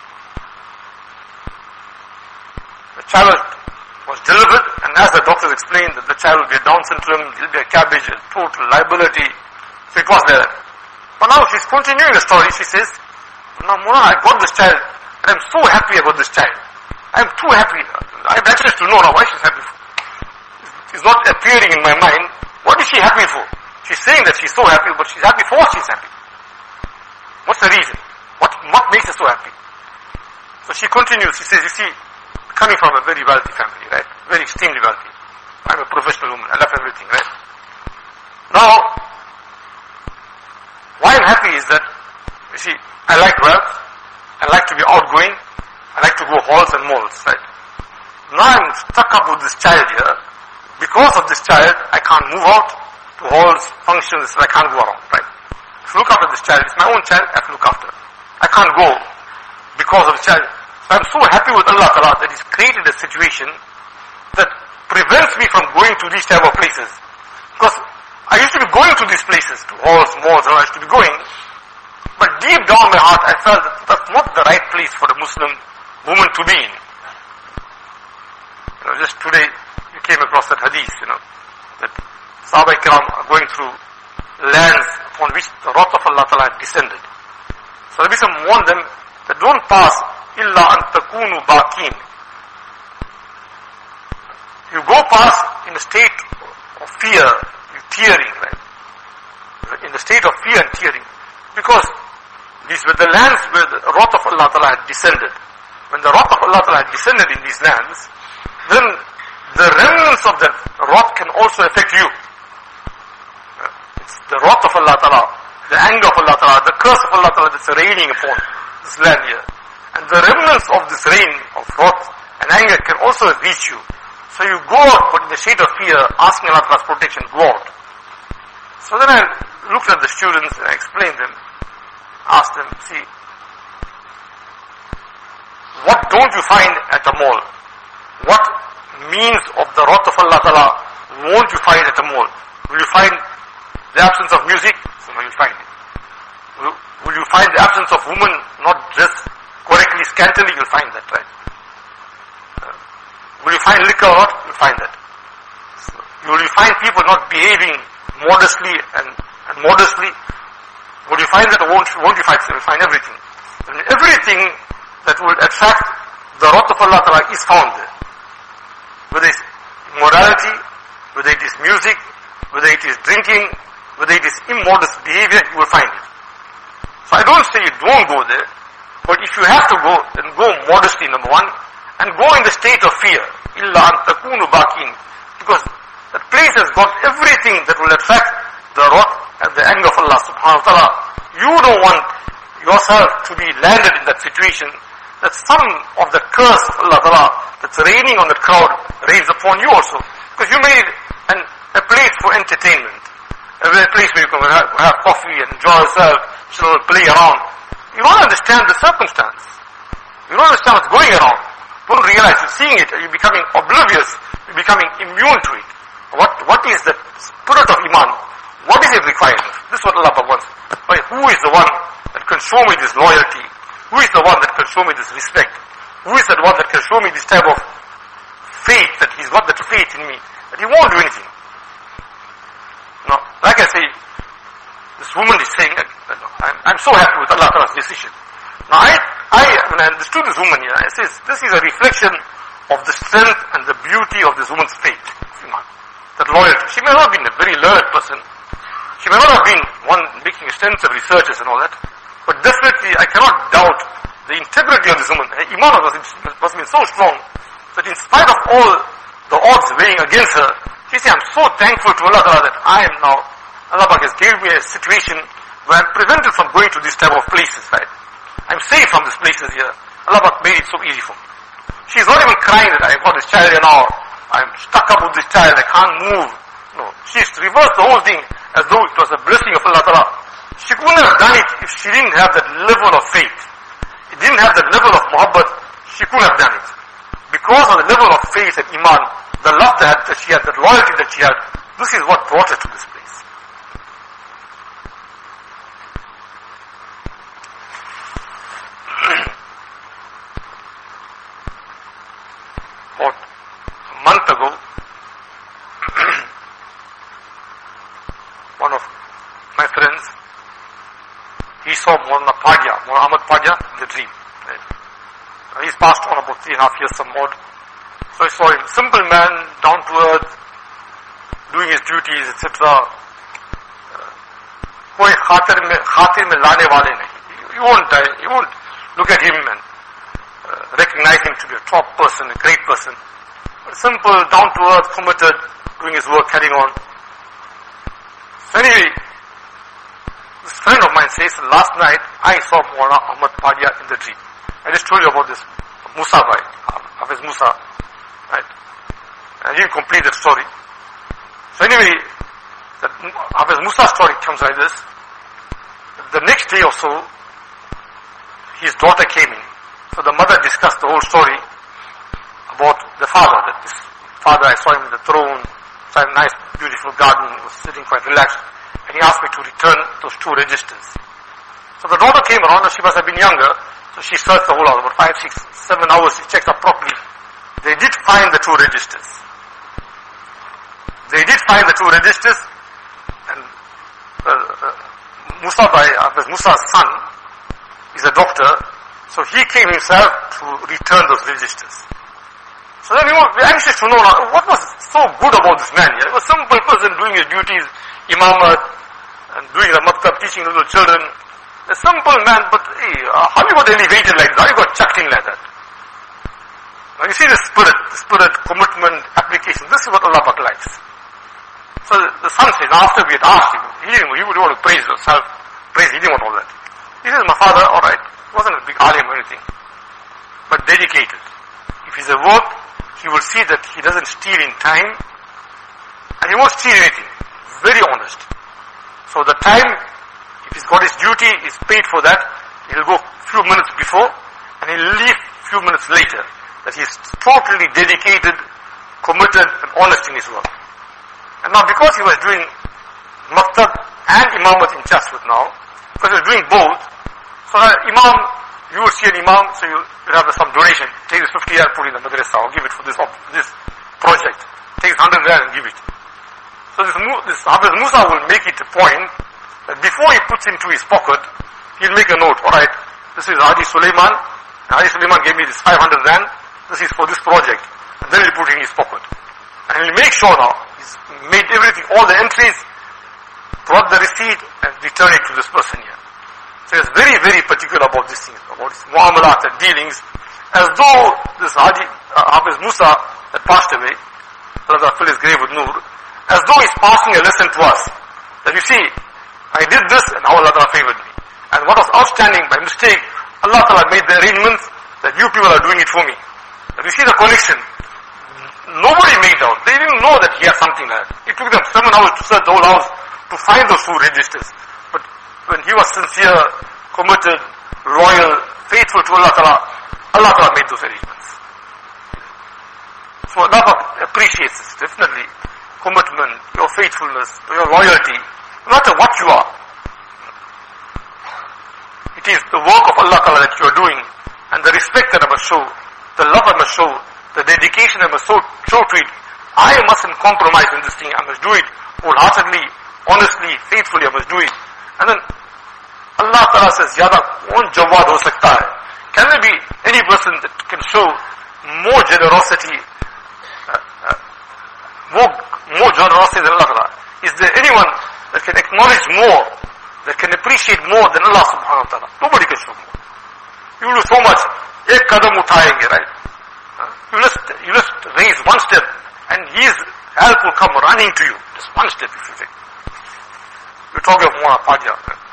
The child was delivered, and as the doctors explained, that the child will be a Down syndrome, he will be a cabbage, a total liability. So it was there. But now she's continuing the story. She says, now Mona, I got this child, and I'm so happy about this child. I'm too happy. I'm anxious to know now why she's happy for. It's not appearing in my mind. What is she happy for? She's saying that she's so happy, but she's happy for what she's happy. What's the reason? What, what makes her so happy? So she continues. She says, you see, coming from a very wealthy family, right? Very extremely wealthy. I'm a professional woman. I love everything, right? Now, why I'm happy is that, you see, I like wealth. I like to be outgoing. I like to go halls and malls, right? Now I'm stuck up with this child here. Because of this child, I can't move out to halls, functions, I can't go around, right? To look after this child, it's my own child, I have to look after. I can't go because of the child. So I'm so happy with Allah Ta'ala that He's created a situation that prevents me from going to these type of places. Because I used to be going to these places, to halls, malls, and I used to be going. But deep down my heart, I felt that that's not the right place for a Muslim woman to be in. You know, just today, you came across that hadith, you know, that Sahaba Kiram are going through lands upon which the wrath of Allah Ta'ala had descended. So Nabi Sallallahu warned them that don't pass illa an takunu baqin. You go past in a state of fear, you tearing, right? In the state of fear and tearing. Because these were the lands where the wrath of Allah Ta'ala had descended. When the wrath of Allah Ta'ala had descended in these lands, then the remnants of that wrath can also affect you. It's the wrath of Allah Ta'ala, the anger of Allah Ta'ala, the curse of Allah Ta'ala that's raining upon this land here. And the remnants of this rain of wrath and anger can also reach you. So you go out, but in the state of fear, asking Allah Ta'ala's protection, go out. So then I looked at the students and I explained them, asked them, see, what don't you find at a mall? What means of the wrath of Allah Ta'ala won't you find at a mall? Will you find the absence of music? So no, you'll find it. Will, will you find the absence of women not dressed correctly, scantily? You'll find that, right? Uh, will you find liquor or not? You'll find that. So, will you find people not behaving modestly and, and modestly? Will you find that or won't, won't you find? So you'll find everything. And everything that will attract the wrath of Allah Ta'ala is found there. Whether it's morality, whether it is music, whether it is drinking, whether it is immodest behavior, you will find it. So I don't say you don't go there, but if you have to go, then go modestly, number one, and go in the state of fear. Illa an takunu baqin. Because that place has got everything that will attract the wrath and the anger of Allah subhanahu wa ta'ala. You don't want yourself to be landed in that situation, that some of the curse of Allah Ta'ala that's raining on the crowd rains upon you also. Because you made an, a place for entertainment. A place where you can have, have coffee and enjoy yourself, you know, play around. You don't understand the circumstance. You don't understand what's going around. Don't realize you're seeing it, you're becoming oblivious, you're becoming immune to it. What, what is the spirit of Iman? What is it required? This is what Allah wants. But who is the one that can show me this loyalty? Who is the one that can show me this respect? Who is the one that can show me this type of faith, that he's got that faith in me, that he won't do anything? Now, like I say, this woman is saying, I'm, I'm so happy with Allah Ta'ala's decision. Now I, I, when I understood this woman here, I says, this is a reflection of the strength and the beauty of this woman's faith, that loyalty. She may not have been a very learned person. She may not have been one making extensive researches and all that, but definitely I cannot doubt the integrity of this woman. Her iman must have been so strong that in spite of all the odds weighing against her, she said, I'm so thankful to Allah Ta'ala that I am now, Allah has given me a situation where I'm prevented from going to these type of places, right? I'm safe from these places here. Allah made it so easy for me. She's not even crying that I've got this child here now, I'm stuck up with this child, I can't move. No, she's reversed the whole thing as though it was a blessing of Allah Ta'ala. She couldn't have done it if she didn't have that level of faith. It didn't have that level of muhabbat, she couldn't have done it. Because of the level of faith and iman, the love that, that she had, the loyalty that she had, this is what brought her to this place. About a month ago, one of my friends, he saw Maulana Padya, Maulana Ahmad Padya in the dream. Right? He's passed on about three and a half years some more. So I saw him, simple man, down to earth, doing his duties, et cetera. कोई खातिर में खातिर में लाने वाले नहीं. You won't die. You won't look at him and uh, recognize him to be a top person, a great person. But simple, down to earth, committed, doing his work, carrying on. So anyway, this friend of mine says, last night I saw Maulana Ahmad Padya in the dream. I just told you about this Musa bhai, Hafiz Musa, right? I didn't complete that story. So anyway, that Hafiz Musa story comes like this. The next day or so, his daughter came in. So the mother discussed the whole story about the father, that this father, I saw him in the throne, saw a nice, beautiful garden, was sitting quite relaxed, and he asked me to return those two registers. So the daughter came around, and she must have been younger, so she searched the whole house, about five, six, seven hours, she checked up properly. They did find the two registers. They did find the two registers, and uh, uh, Musa Bhai, uh, Musa's son, is a doctor, so he came himself to return those registers. So then we were anxious to know now, what was so good about this man here. He was a simple person doing his duties, imamat, and doing the maktab, teaching little children. A simple man, but hey, uh, how you got elevated like that? How you got chucked in like that? Now you see the spirit, the spirit, commitment, application. This is what Allah Pak likes. So the son says, after we had asked him, he didn't, he would want to praise himself, praise, he didn't want all that. He says, my father, alright, wasn't a big alim or anything, but dedicated. If he's at work, he will see that he doesn't steal in time, and he won't steal anything. Very honest. So the time, if he's got his duty, he's paid for that, he'll go few minutes before, and he'll leave few minutes later. That he's totally dedicated, committed, and honest in his work. And now because he was doing maktab and imamat in Chatsworth now, because he was doing both, so that imam, you will see an imam, so you will have some donation. Take this fifty rand, put in the madrasa, or give it for this this project. Take this one hundred rand and give it. So this, this Hafiz Musa will make it a point that before he puts into his pocket, he'll make a note. Alright, this is Haji Sulaiman. Haji Sulaiman gave me this five hundred rand. This is for this project. And then he'll put it in his pocket. And he'll make sure now, he's made everything, all the entries, brought the receipt, and return it to this person here. So he's very, very particular about these things, about his muamalat and dealings, as though this Haji, uh, Hafiz Musa that passed away, Allah fill his grave with nur, as though he's passing a lesson to us, that you see, I did this and how Allah Ta'ala favored me. And what was outstanding by mistake, Allah Ta'ala made the arrangements that you people are doing it for me. That you see the connection, nobody made out. They didn't know that he had something like that. It took them seven hours to search the whole house to find those two registers. But when he was sincere, committed, loyal, faithful to Allah Ta'ala, Allah Ta'ala made those arrangements. So Allah appreciates this, definitely. Commitment, your faithfulness, your loyalty, no matter what you are. It is the work of Allah Ta'ala that you are doing, and the respect that I must show, the love I must show, the dedication I must show, show to it. I mustn't compromise in this thing. I must do it wholeheartedly, honestly, faithfully. I must do it. And then Allah Ta'ala says, Yada, one jawad ho sakta hai. Can there be any person that can show more generosity, uh, uh, more, more generosity than Allah Ta'ala? Is there anyone that can acknowledge more, that can appreciate more than Allah Subhanahu Wa Ta'ala? Nobody can show more. You will do so much. Ek kadam uthayenge, right? You just, you just raise one step, and His help will come running to you. Just one step, if you think. We're talking of Maulana Padya.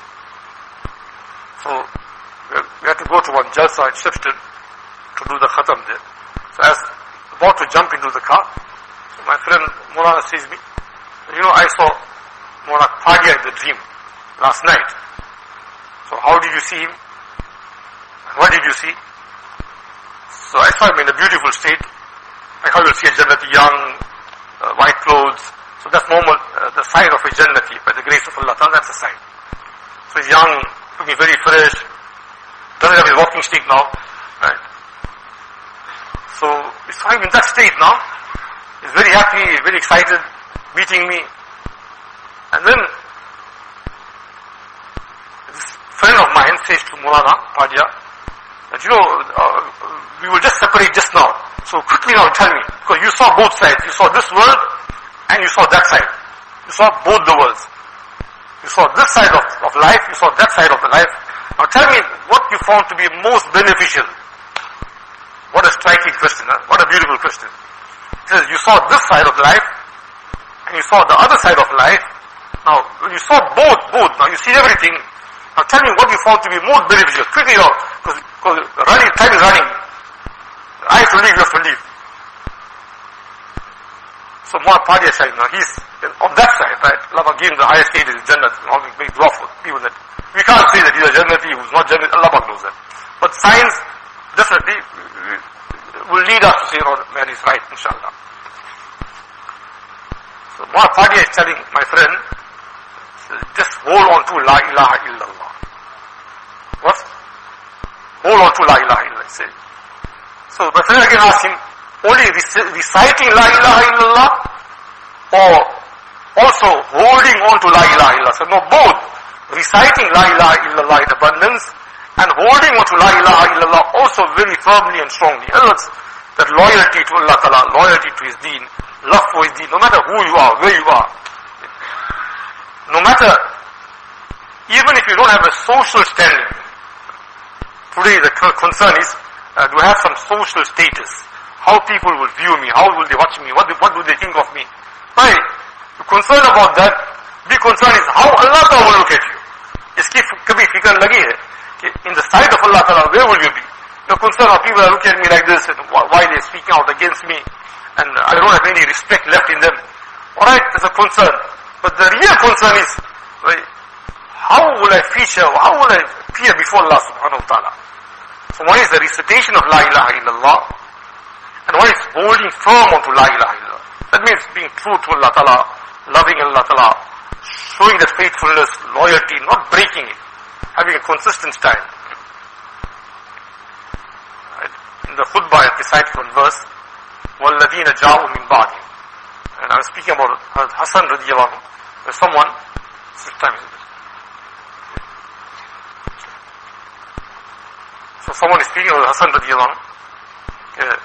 So, we had to go to one jalsa in Shifted to do the khatam there. So as about to jump into the car, so my friend Maulana sees me. You know, I saw Mullah Qadia in the dream last night. So how did you see him? What did you see? So I saw him in a beautiful state. Like how you'll see a Jannati, young, uh, white clothes. So that's normal, uh, the sign of a Jannati, by the grace of Allah Ta'ala, that's a sign. So he's young, looking very fresh, doesn't have his walking stick now, right? So we saw him in that state now. He's very happy, very excited, meeting me. And then this friend of mine says to Maulana Qadia that, you know, uh, we will just separate just now. So quickly now tell me, because you saw both sides. You saw this world and you saw that side. You saw both the worlds. You saw this side of, of life, you saw that side of the life. Now tell me what you found to be most beneficial. What a striking question, huh? What a beautiful question. He says, you saw this side of life and you saw the other side of life. Now, when you saw both, both, now you see everything. Now tell me what you found to be most beneficial. Quickly now, because running, time is running. I have to leave, you have to leave. So Mullah Qadia is saying, now he's on that side, right? Allah gave him the highest stage in Jannah. All we make dua for people that, we can't say that he's a Jannati who's not Jannati, Allah knows that. But science definitely will lead us to say, oh, man is right, inshallah. So Mullah Qadia is telling my friend, just hold on to La ilaha illallah. What? Hold on to La ilaha illallah. Say. So my friend again asked him, only reciting La ilaha illallah or also holding on to La ilaha illallah? So no, both. Reciting La ilaha illallah in abundance and holding on to La ilaha illallah also very firmly and strongly. In other words, that loyalty to Allah Ta'ala, loyalty to His deen, love for His deen, no matter who you are, where you are. No matter, even if you don't have a social standing. Today the concern is, uh, do I have some social status? How people will view me, how will they watch me, what do, what do they think of me? Right? You're concerned about that. Big concern is how Allah Ta'ala will look at you. Iski kabhi fikr lagi hai, in the sight of Allah Ta'ala, where will you be? You're concerned how people are looking at me like this, and why they're speaking out against me, and I don't have any respect left in them. Alright, there's a concern. But the real concern is, right, how will I feature, how will I appear before Allah subhanahu wa ta'ala? So one is the recitation of La ilaha illallah, and one is holding firm onto La ilaha illallah. That means being true to Allah Ta'ala, loving Allah Ta'ala, showing that faithfulness, loyalty, not breaking it, having a consistent style. Right? In the khutbah I recited one verse, وَالَّذِينَ جَاءُوا مِنْ بَعْدِهِمْ. And I was speaking about Hassan radiyallahu anhu, where someone, what time is it? So someone is speaking about Hassan radiyallahu anhu, uh,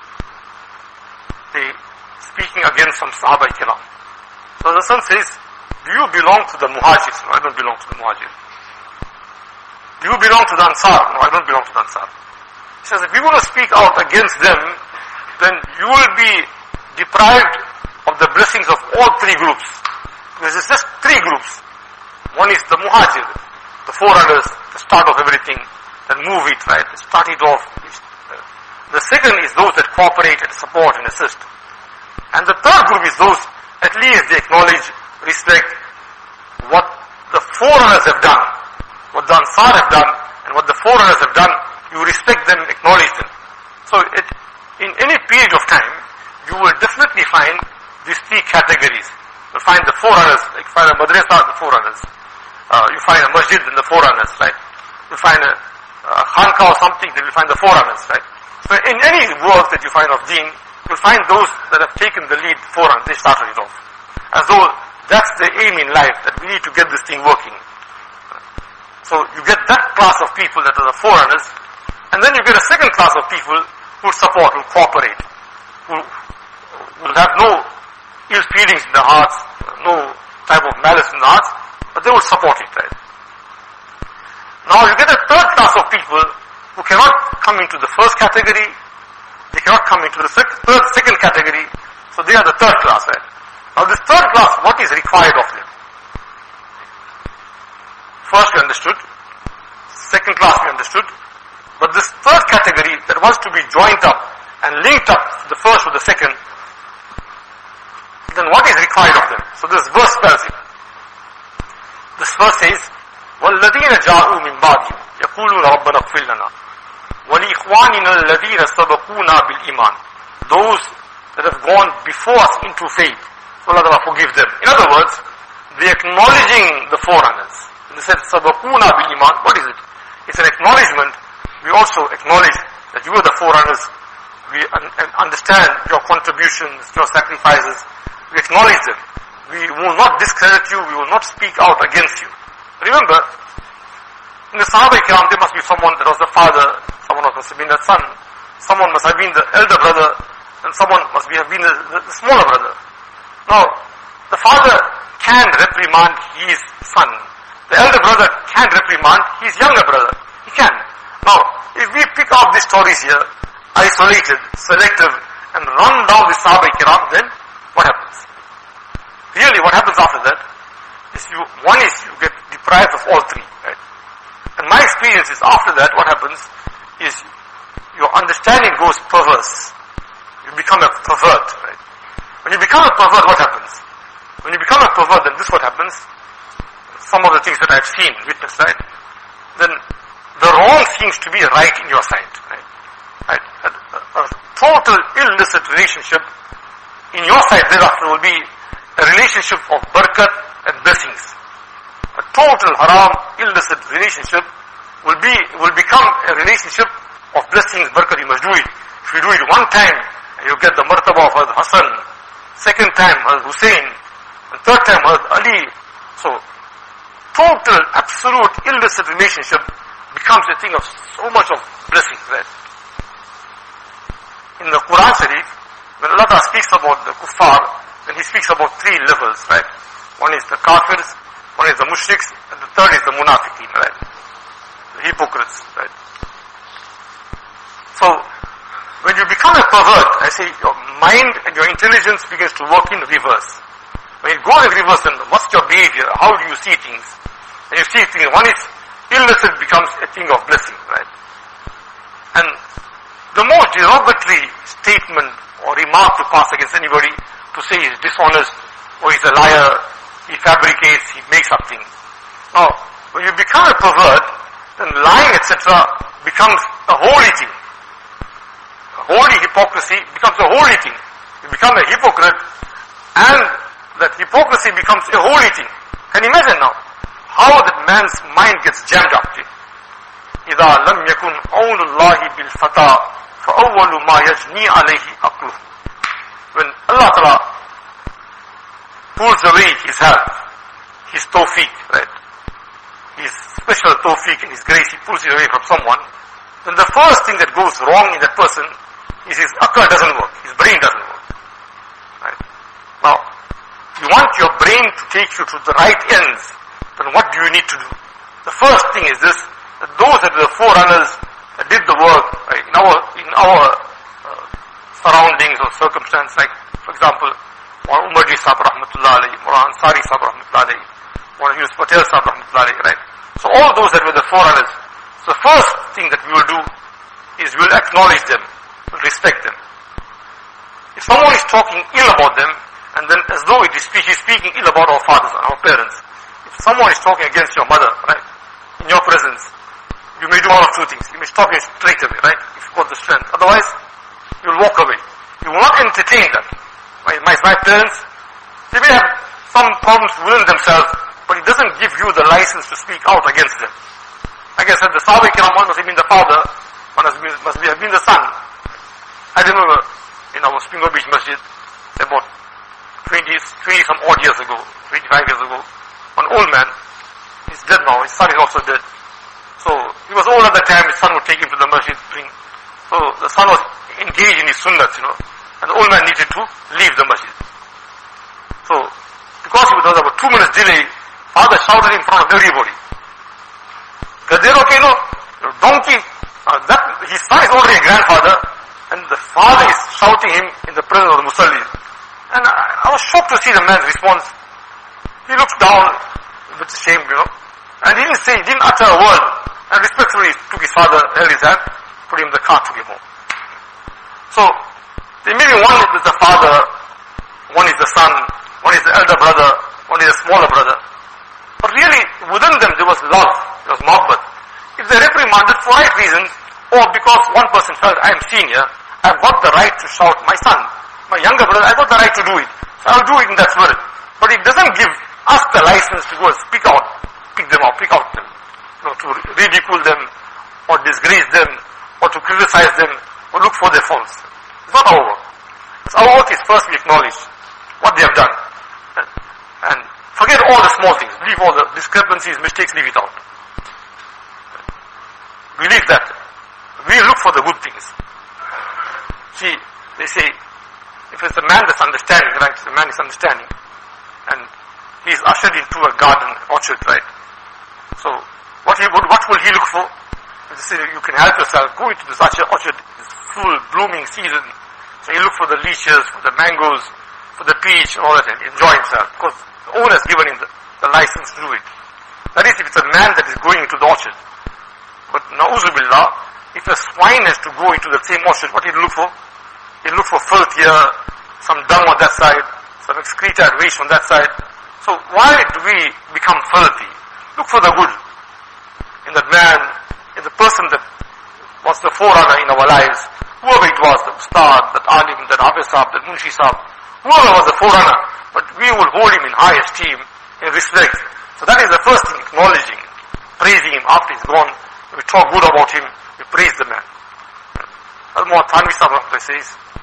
they speaking against some Sahaba kiram. So the son says, do you belong to the Muhajirs? No, I don't belong to the Muhajirs. Do you belong to the Ansar? No, I don't belong to the Ansar. He says, if you want to speak out against them, then you will be deprived of the blessings of all three groups. Because it's just three groups. One is the Muhajir, the forerunners, the start of everything, then move it, right, start it off. The second is those that cooperate and support and assist. And the third group is those, at least they acknowledge, respect what the forerunners have done, what the Ansar have done, and what the forerunners have done. You respect them, acknowledge them. So it, in any period of time, you will definitely find these three categories. You'll find the forerunners, like you find a madrasa, the forerunners. Uh, you find a masjid in the forerunners, right? You find a, a khanqa or something, then you find the forerunners, right? So in any work that you find of deen, you'll find those that have taken the lead forerunners, they started it off. As though that's the aim in life, that we need to get this thing working. So you get that class of people that are the forerunners, and then you get a second class of people who support, who cooperate, who will have no ill feelings in their hearts, no type of malice in their hearts, but they will support it, right? Now you get a third class of people who cannot come into the first category, they cannot come into the sec- third, second category, so they are the third class, right? Now this third class, what is required of them? First we understood, second class we understood, but this third category that was to be joined up and linked up, the first with the second, then what is required of them? So this verse spells it. This verse says, وَالَّذِينَ جَاءُوا مِنْ بَعْدِهِمْ يَقُولُونَ رَبَّنَا اغْفِرْ لَنَا وَلِإِخْوَانِنَا الَّذِينَ سَبَقُونَا بِالْإِيمَانِ. Those that have gone before us into faith, so Allah forgive them. In other words, they are acknowledging the forerunners. When they said سَبَقُونَا بِالْإِيمَانِ, what is it? It's an acknowledgement. We also acknowledge that you are the forerunners. We un- understand your contributions, your sacrifices. We acknowledge them. We will not discredit you. We will not speak out against you. Remember, in the Sahaba Ikram, there must be someone that was the father, someone must have been the son, someone must have been the elder brother, and someone must be, have been the, the, the smaller brother. Now, the father can reprimand his son. The elder brother can reprimand his younger brother. He can. Now, if we pick up these stories here, isolated, selective, and run down the Sahaba Ikram, then what happens? Really, what happens after that is you, one is you get deprived of all three, right? And my experience is after that, what happens is your understanding goes perverse. You become a pervert, right? When you become a pervert, what happens? When you become a pervert, then this what happens. Some of the things that I've seen, witnessed, right? Then the wrong seems to be right in your sight, right? Right? A, a, a total illicit relationship in your sight thereafter will be a relationship of barakat and blessings. A total haram, illicit relationship will be, will become a relationship of blessings, barakat. You must do it. If you do it one time, you get the martaba of Hazrat Hassan, second time Hazrat Hussein, and third time Hazrat Ali. So, total, absolute, illicit relationship becomes a thing of so much of blessings, right? In the Quran Sharif, when Allah speaks about the kuffar, then He speaks about three levels, right? One is the kafirs, one is the mushriks, and the third is the munafiqeen, right? The hypocrites, right? So, when you become a pervert, I say your mind and your intelligence begins to work in reverse. When you go in reverse, then what's your behavior? How do you see things? When you see things, one is illicit becomes a thing of blessing, right? And the most derogatory statement or remark to pass against anybody, to say he's dishonest, or he's a liar, he fabricates, he makes up things. Now, when you become a pervert, then lying, et cetera becomes a holy thing. A holy hypocrisy becomes a holy thing. You become a hypocrite, and that hypocrisy becomes a holy thing. Can you imagine now how that man's mind gets jammed up? إِذَا لَمْ يَكُنْ عَوْنُ اللَّهِ بِالْفَتَى فَأَوَّلُ مَا يَجْنِي عَلَيْهِ أَقْلُهُ. When Allah Ta'ala pulls away His help, His tawfiq, right? His special tawfiq and His grace, He pulls it away from someone, then the first thing that goes wrong in that person is his akal doesn't work, his brain doesn't work. Right? Now, you want your brain to take you to the right ends, then what do you need to do? The first thing is this, that those that are the forerunners that did the work, right, in our, in our uh, surroundings or circumstance, like, for example, Maulana Umarji Sahib Rahmatullah alayhi, Maulana Ansari Sahib Rahmatullah alayhi, Maulana Yunus Patel Sahib Rahmatullah alayhi, right? So all those that were the forerunners, so the first thing that we will do is we will acknowledge them, we'll respect them. If someone is talking ill about them, and then as though it is he's speaking ill about our fathers and our parents, if someone is talking against your mother, right, in your presence, you may do one of two things. You may stop him straight away, right, if you've got the strength. Otherwise, you will walk away. You will not entertain that. My, my, my parents, they may have some problems within themselves, but it doesn't give you the license to speak out against them. Like I said, the Sahaba Ikram, one must have been the father, one must, be, must have been the son. I remember in our Springbok Beach Masjid, about twenty, twenty some odd years ago, twenty-five years ago, one old man, he's dead now, his son is also dead. So, he was old at the time, his son would take him to the masjid, bring. So, the son was engaged in his sunnahs, you know, and the old man needed to leave the masjid. So, because he was about two minutes delay, father shouted in front of everybody, Gadero Keno, donkey, uh, that, his son is already a grandfather, and the father is shouting him in the presence of the Musallis. And I, I was shocked to see the man's response. He looked down, a bit ashamed, you know, and he didn't say, he didn't utter a word, and respectfully took his father, held his hand, put him in the car, took him home. So, there may be one is the father, one is the son, one is the elder brother, one is the smaller brother. But really, within them there was love, there was muhabbat. If they reprimanded for right reasons, or because one person felt, I am senior, I've got the right to shout, my son, my younger brother, I've got the right to do it. So I'll do it in that spirit. But it doesn't give us the license to go and speak out, pick them out, pick out them, you know, to ridicule them, or disgrace them, or to criticize them, or look for their faults. It's not our work. It's our work is first we acknowledge what they have done. And, and forget all the small things. Leave all the discrepancies, mistakes, leave it out. We leave that. We look for the good things. See, they say, if it's a man that's understanding, right, the man is understanding, and he is ushered into a garden, orchard, right? So, what he would, what will he look for? They say, you can help yourself, go into this orchard, orchard, this full blooming season. So he look for the leeches, for the mangoes, for the peach, and all that, and enjoy himself, because the owner has given him the, the license to do it. That is, if it's a man that is going into the orchard. But na'uzubillah, if a swine has to go into the same orchard, what he'll look for? He'll look for filth here, some dung on that side, some excreta and waste on that side. So why do we become filthy? Look for the good in that man, in the person that was the forerunner in our lives, whoever it was, the ustad, that alim, that hafiz sahab, that munshi sahab, whoever was the forerunner, but we will hold him in high esteem, in respect. So that is the first thing, acknowledging, praising him after he's gone. We talk good about him, we praise the man. Al-Mu'ad Thanvi Sahib says,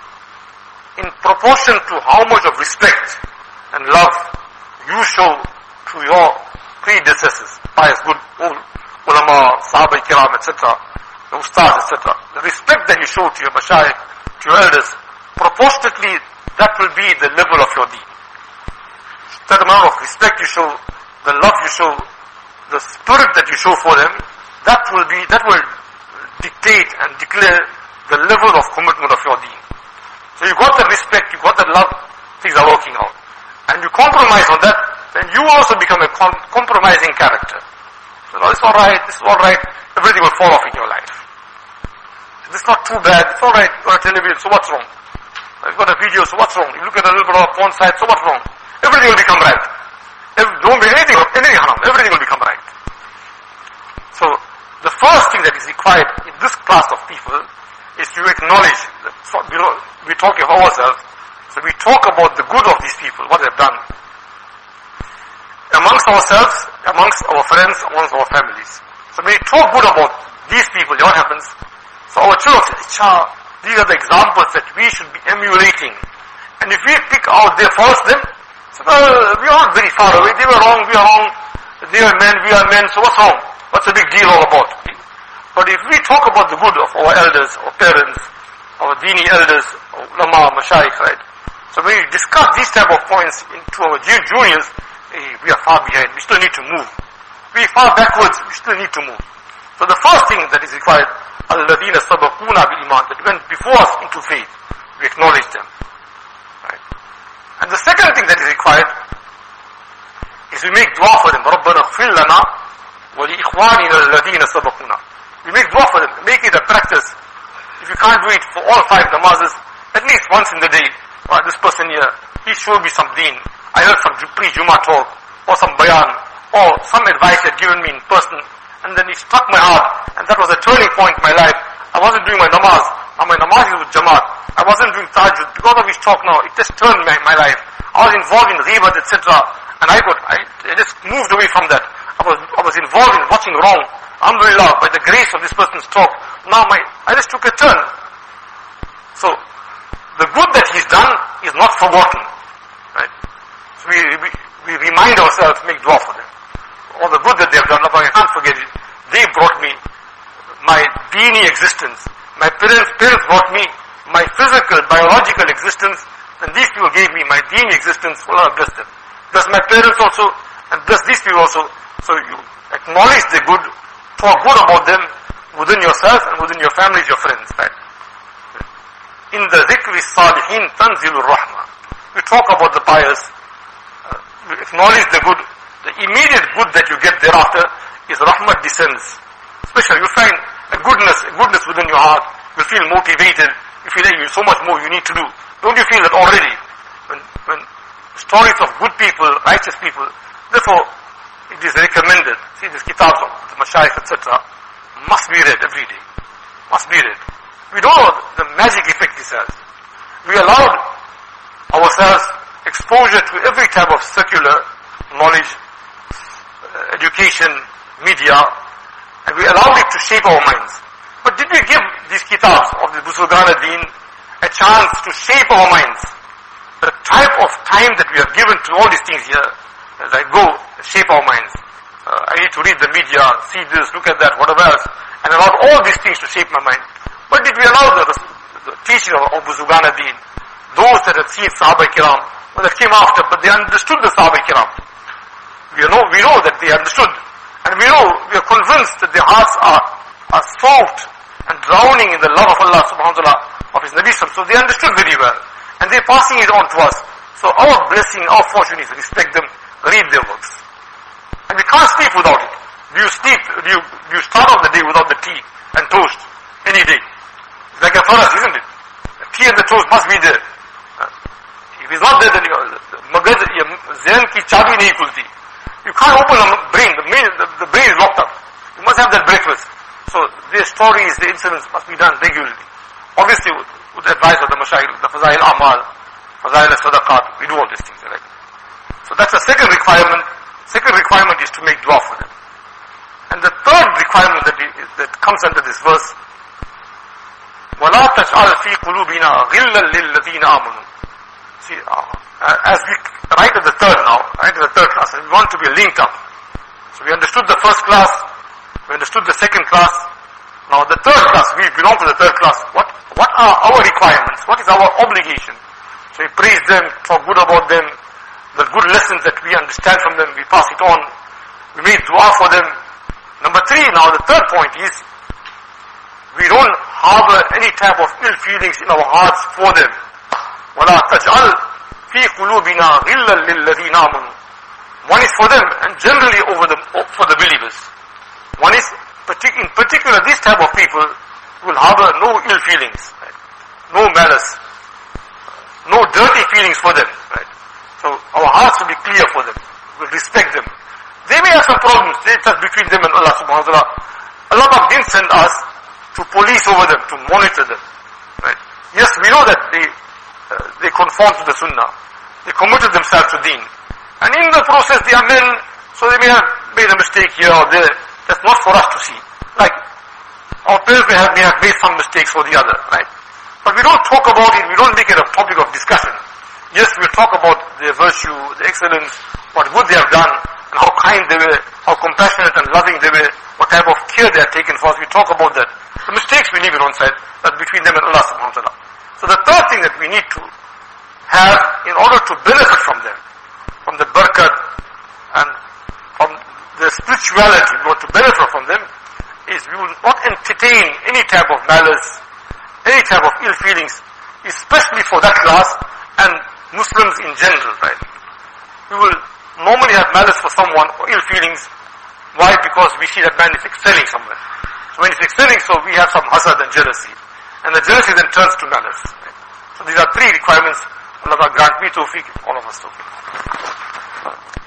in proportion to how much of respect and love you show to your predecessors, pious good old ulama, sahaba kiram, et cetera, the ustads, et cetera, the respect that you show to your mashayikh, to your elders, proportionately that will be the level of your deen. That amount of respect you show, the love you show, the spirit that you show for them, that will be, that will dictate and declare the level of commitment of your deen. So you got the respect, you got the love, things are working out. And you compromise on that, then you also become a com- compromising character. So no, it's alright, it's alright, everything will fall off in your life. This is not too bad, it's alright, you've got a television, so what's wrong? You've got a video, so what's wrong? You look at a little bit of porn site, so what's wrong? Everything will become right. If, don't be anything, anything haram, everything will become right. So, the first thing that is required in this class of people is to acknowledge that, you know, we talk of ourselves, so we talk about the good of these people, what they've done. Amongst ourselves, amongst our friends, amongst our families. So when we talk good about these people, what happens? So our children say, Cha, these are the examples that we should be emulating. And if we pick out their faults, then, so well, we are not very far away, they were wrong, we are wrong, they are men, we are men, so what's wrong? What's the big deal all about? But if we talk about the good of our elders, our parents, our dini elders, our ulama, mashayikh, right? So when we discuss these type of points into our juniors, hey, we are far behind, we still need to move. We are far backwards, we still need to move. So the first thing that is required, alladhina sabaquna bil iman, that went before us into faith, we acknowledge them. Right? And the second thing that is required is we make dua for them. رَبَّنَا اغْفِرْ لَنَا وَلِإِخْوَانِنَا الَّذِينَ سَبَقُونَا. We make dua for them, make it a practice. If you can't do it for all five namazes, at least once in the day, or this person here, he showed me some deen. I heard some pre-Juma talk, or some bayan, or some advice he had given me in person, and then it struck my heart, and that was a turning point in my life. I wasn't doing my namaz, and my namaz is with Jamaat. I wasn't doing tahajjud. Because of his talk now, it just turned my, my life. I was involved in ghibat, et cetera. And I got, I, I just moved away from that. I was, I was involved in watching wrong. Alhamdulillah, by the grace of this person's talk, now my, I just took a turn. So, the good that he's done is not forgotten. Right? So we, we, we remind ourselves, make dua for them. All the good that they have done, I can't forget it. They brought me my dini existence. My parents, parents brought me my physical, biological existence, and these people gave me my dini existence. Allah bless them. Bless my parents also, and bless these people also. So you acknowledge the good, talk good about them within yourself and within your families, your friends. Right? In the dhikri salihin tanzilur rahmah. We talk about the pious, uh, we acknowledge the good. The immediate good that you get thereafter is rahmat descends. Especially you find a goodness, a goodness within your heart. You feel motivated. You feel like you so much more you need to do. Don't you feel that already? When, when stories of good people, righteous people, therefore, it is recommended. See, these kitabs of the Mashayikh, et cetera, must be read every day. Must be read. We don't know the magic effect this has. We allowed ourselves exposure to every type of secular knowledge, uh, education, media, and we allowed it to shape our minds. But did we give these kitabs of the Buzurgan ad-Din a chance to shape our minds? The type of time that we have given to all these things here, as I go, shape our minds. Uh, I need to read the media, see this, look at that, whatever else, and allow all these things to shape my mind. But did we allow the, the teaching of, of Buzurgan ad-Din, those that had seen Sahaba Kiram, well, that came after, but they understood the Sahaba Kiram. We know, we know that they understood, and we know, we are convinced that their hearts are, are soaked and drowning in the love of Allah subhanahu wa ta'ala, of His Nabi, so they understood very well. And they're passing it on to us. So our blessing, our fortune is respect them, read their works. And we can't sleep without it. Do you sleep, do you, do you start off the day without the tea and toast? Any day. It's like a faras, isn't it? The tea and the toast must be there. If it's not there, then magaz, zehn ki chabi nahi khulti. You can't open a brain, the, main, the, the brain is locked up. You must have that breakfast. So their stories, the incidents must be done regularly. Obviously, with, with the advice of the Mashayikh, the Fazail Amal, Fazail Sadaqat, we do all these things, right? So that's the second requirement. Second requirement is to make dua for them. And the third requirement that, is, that comes under this verse, وَلَا تَجْعَلْ فِي قُلُوبِنَا غِلًّا لِلَّذِينَ آمَنُوا. See, uh, as we right at the third now, right at the third class, and we want to be linked up. So we understood the first class, we understood the second class. Now the third class, we belong to the third class. What what are our requirements? What is our obligation? So we praise them, talk good about them, the good lessons that we understand from them, we pass it on. We make dua for them. Number three now, the third point is, we don't harbor any type of ill feelings in our hearts for them. وَلَا تَجْعَلْ فِي قُلُوبِنَا غِلًّا لِلَّذِينَ آمَنُوا. One is for them, and generally over the, for the believers. One is, in particular, this type of people will harbor no ill feelings, right? No malice, no dirty feelings for them, right? So our hearts will be clear for them. We'll respect them. They may have some problems, it's just between them and Allah subhanahu wa ta'ala. Allah didn't send us to police over them, to monitor them, right? Yes, we know that they, uh, they conform to the sunnah. They committed themselves to deen. And in the process they are men, so they may have made a mistake here or there. That's not for us to see. Like, our parents may have, may have made some mistakes for the other, right? But we don't talk about it, we don't make it a topic of discussion. Yes, we talk about their virtue, their excellence, what good they have done, and how kind they were, how compassionate and loving they were, what type of care they have taken for us. We talk about that. The mistakes we leave it on side, that's between them and Allah subhanahu wa ta'ala. So the third thing that we need to have in order to benefit from them, from the barakat and from the spirituality, we want to benefit from them, is we will not entertain any type of malice, any type of ill feelings, especially for that class and Muslims in general, right? We will normally have malice for someone or ill feelings. Why? Because we see that man is excelling somewhere. So when he's excelling, so we have some hasad and jealousy. And the jealousy then turns to malice. Right? So these are three requirements. Allah grant me tawfiq, all of us tawfiq.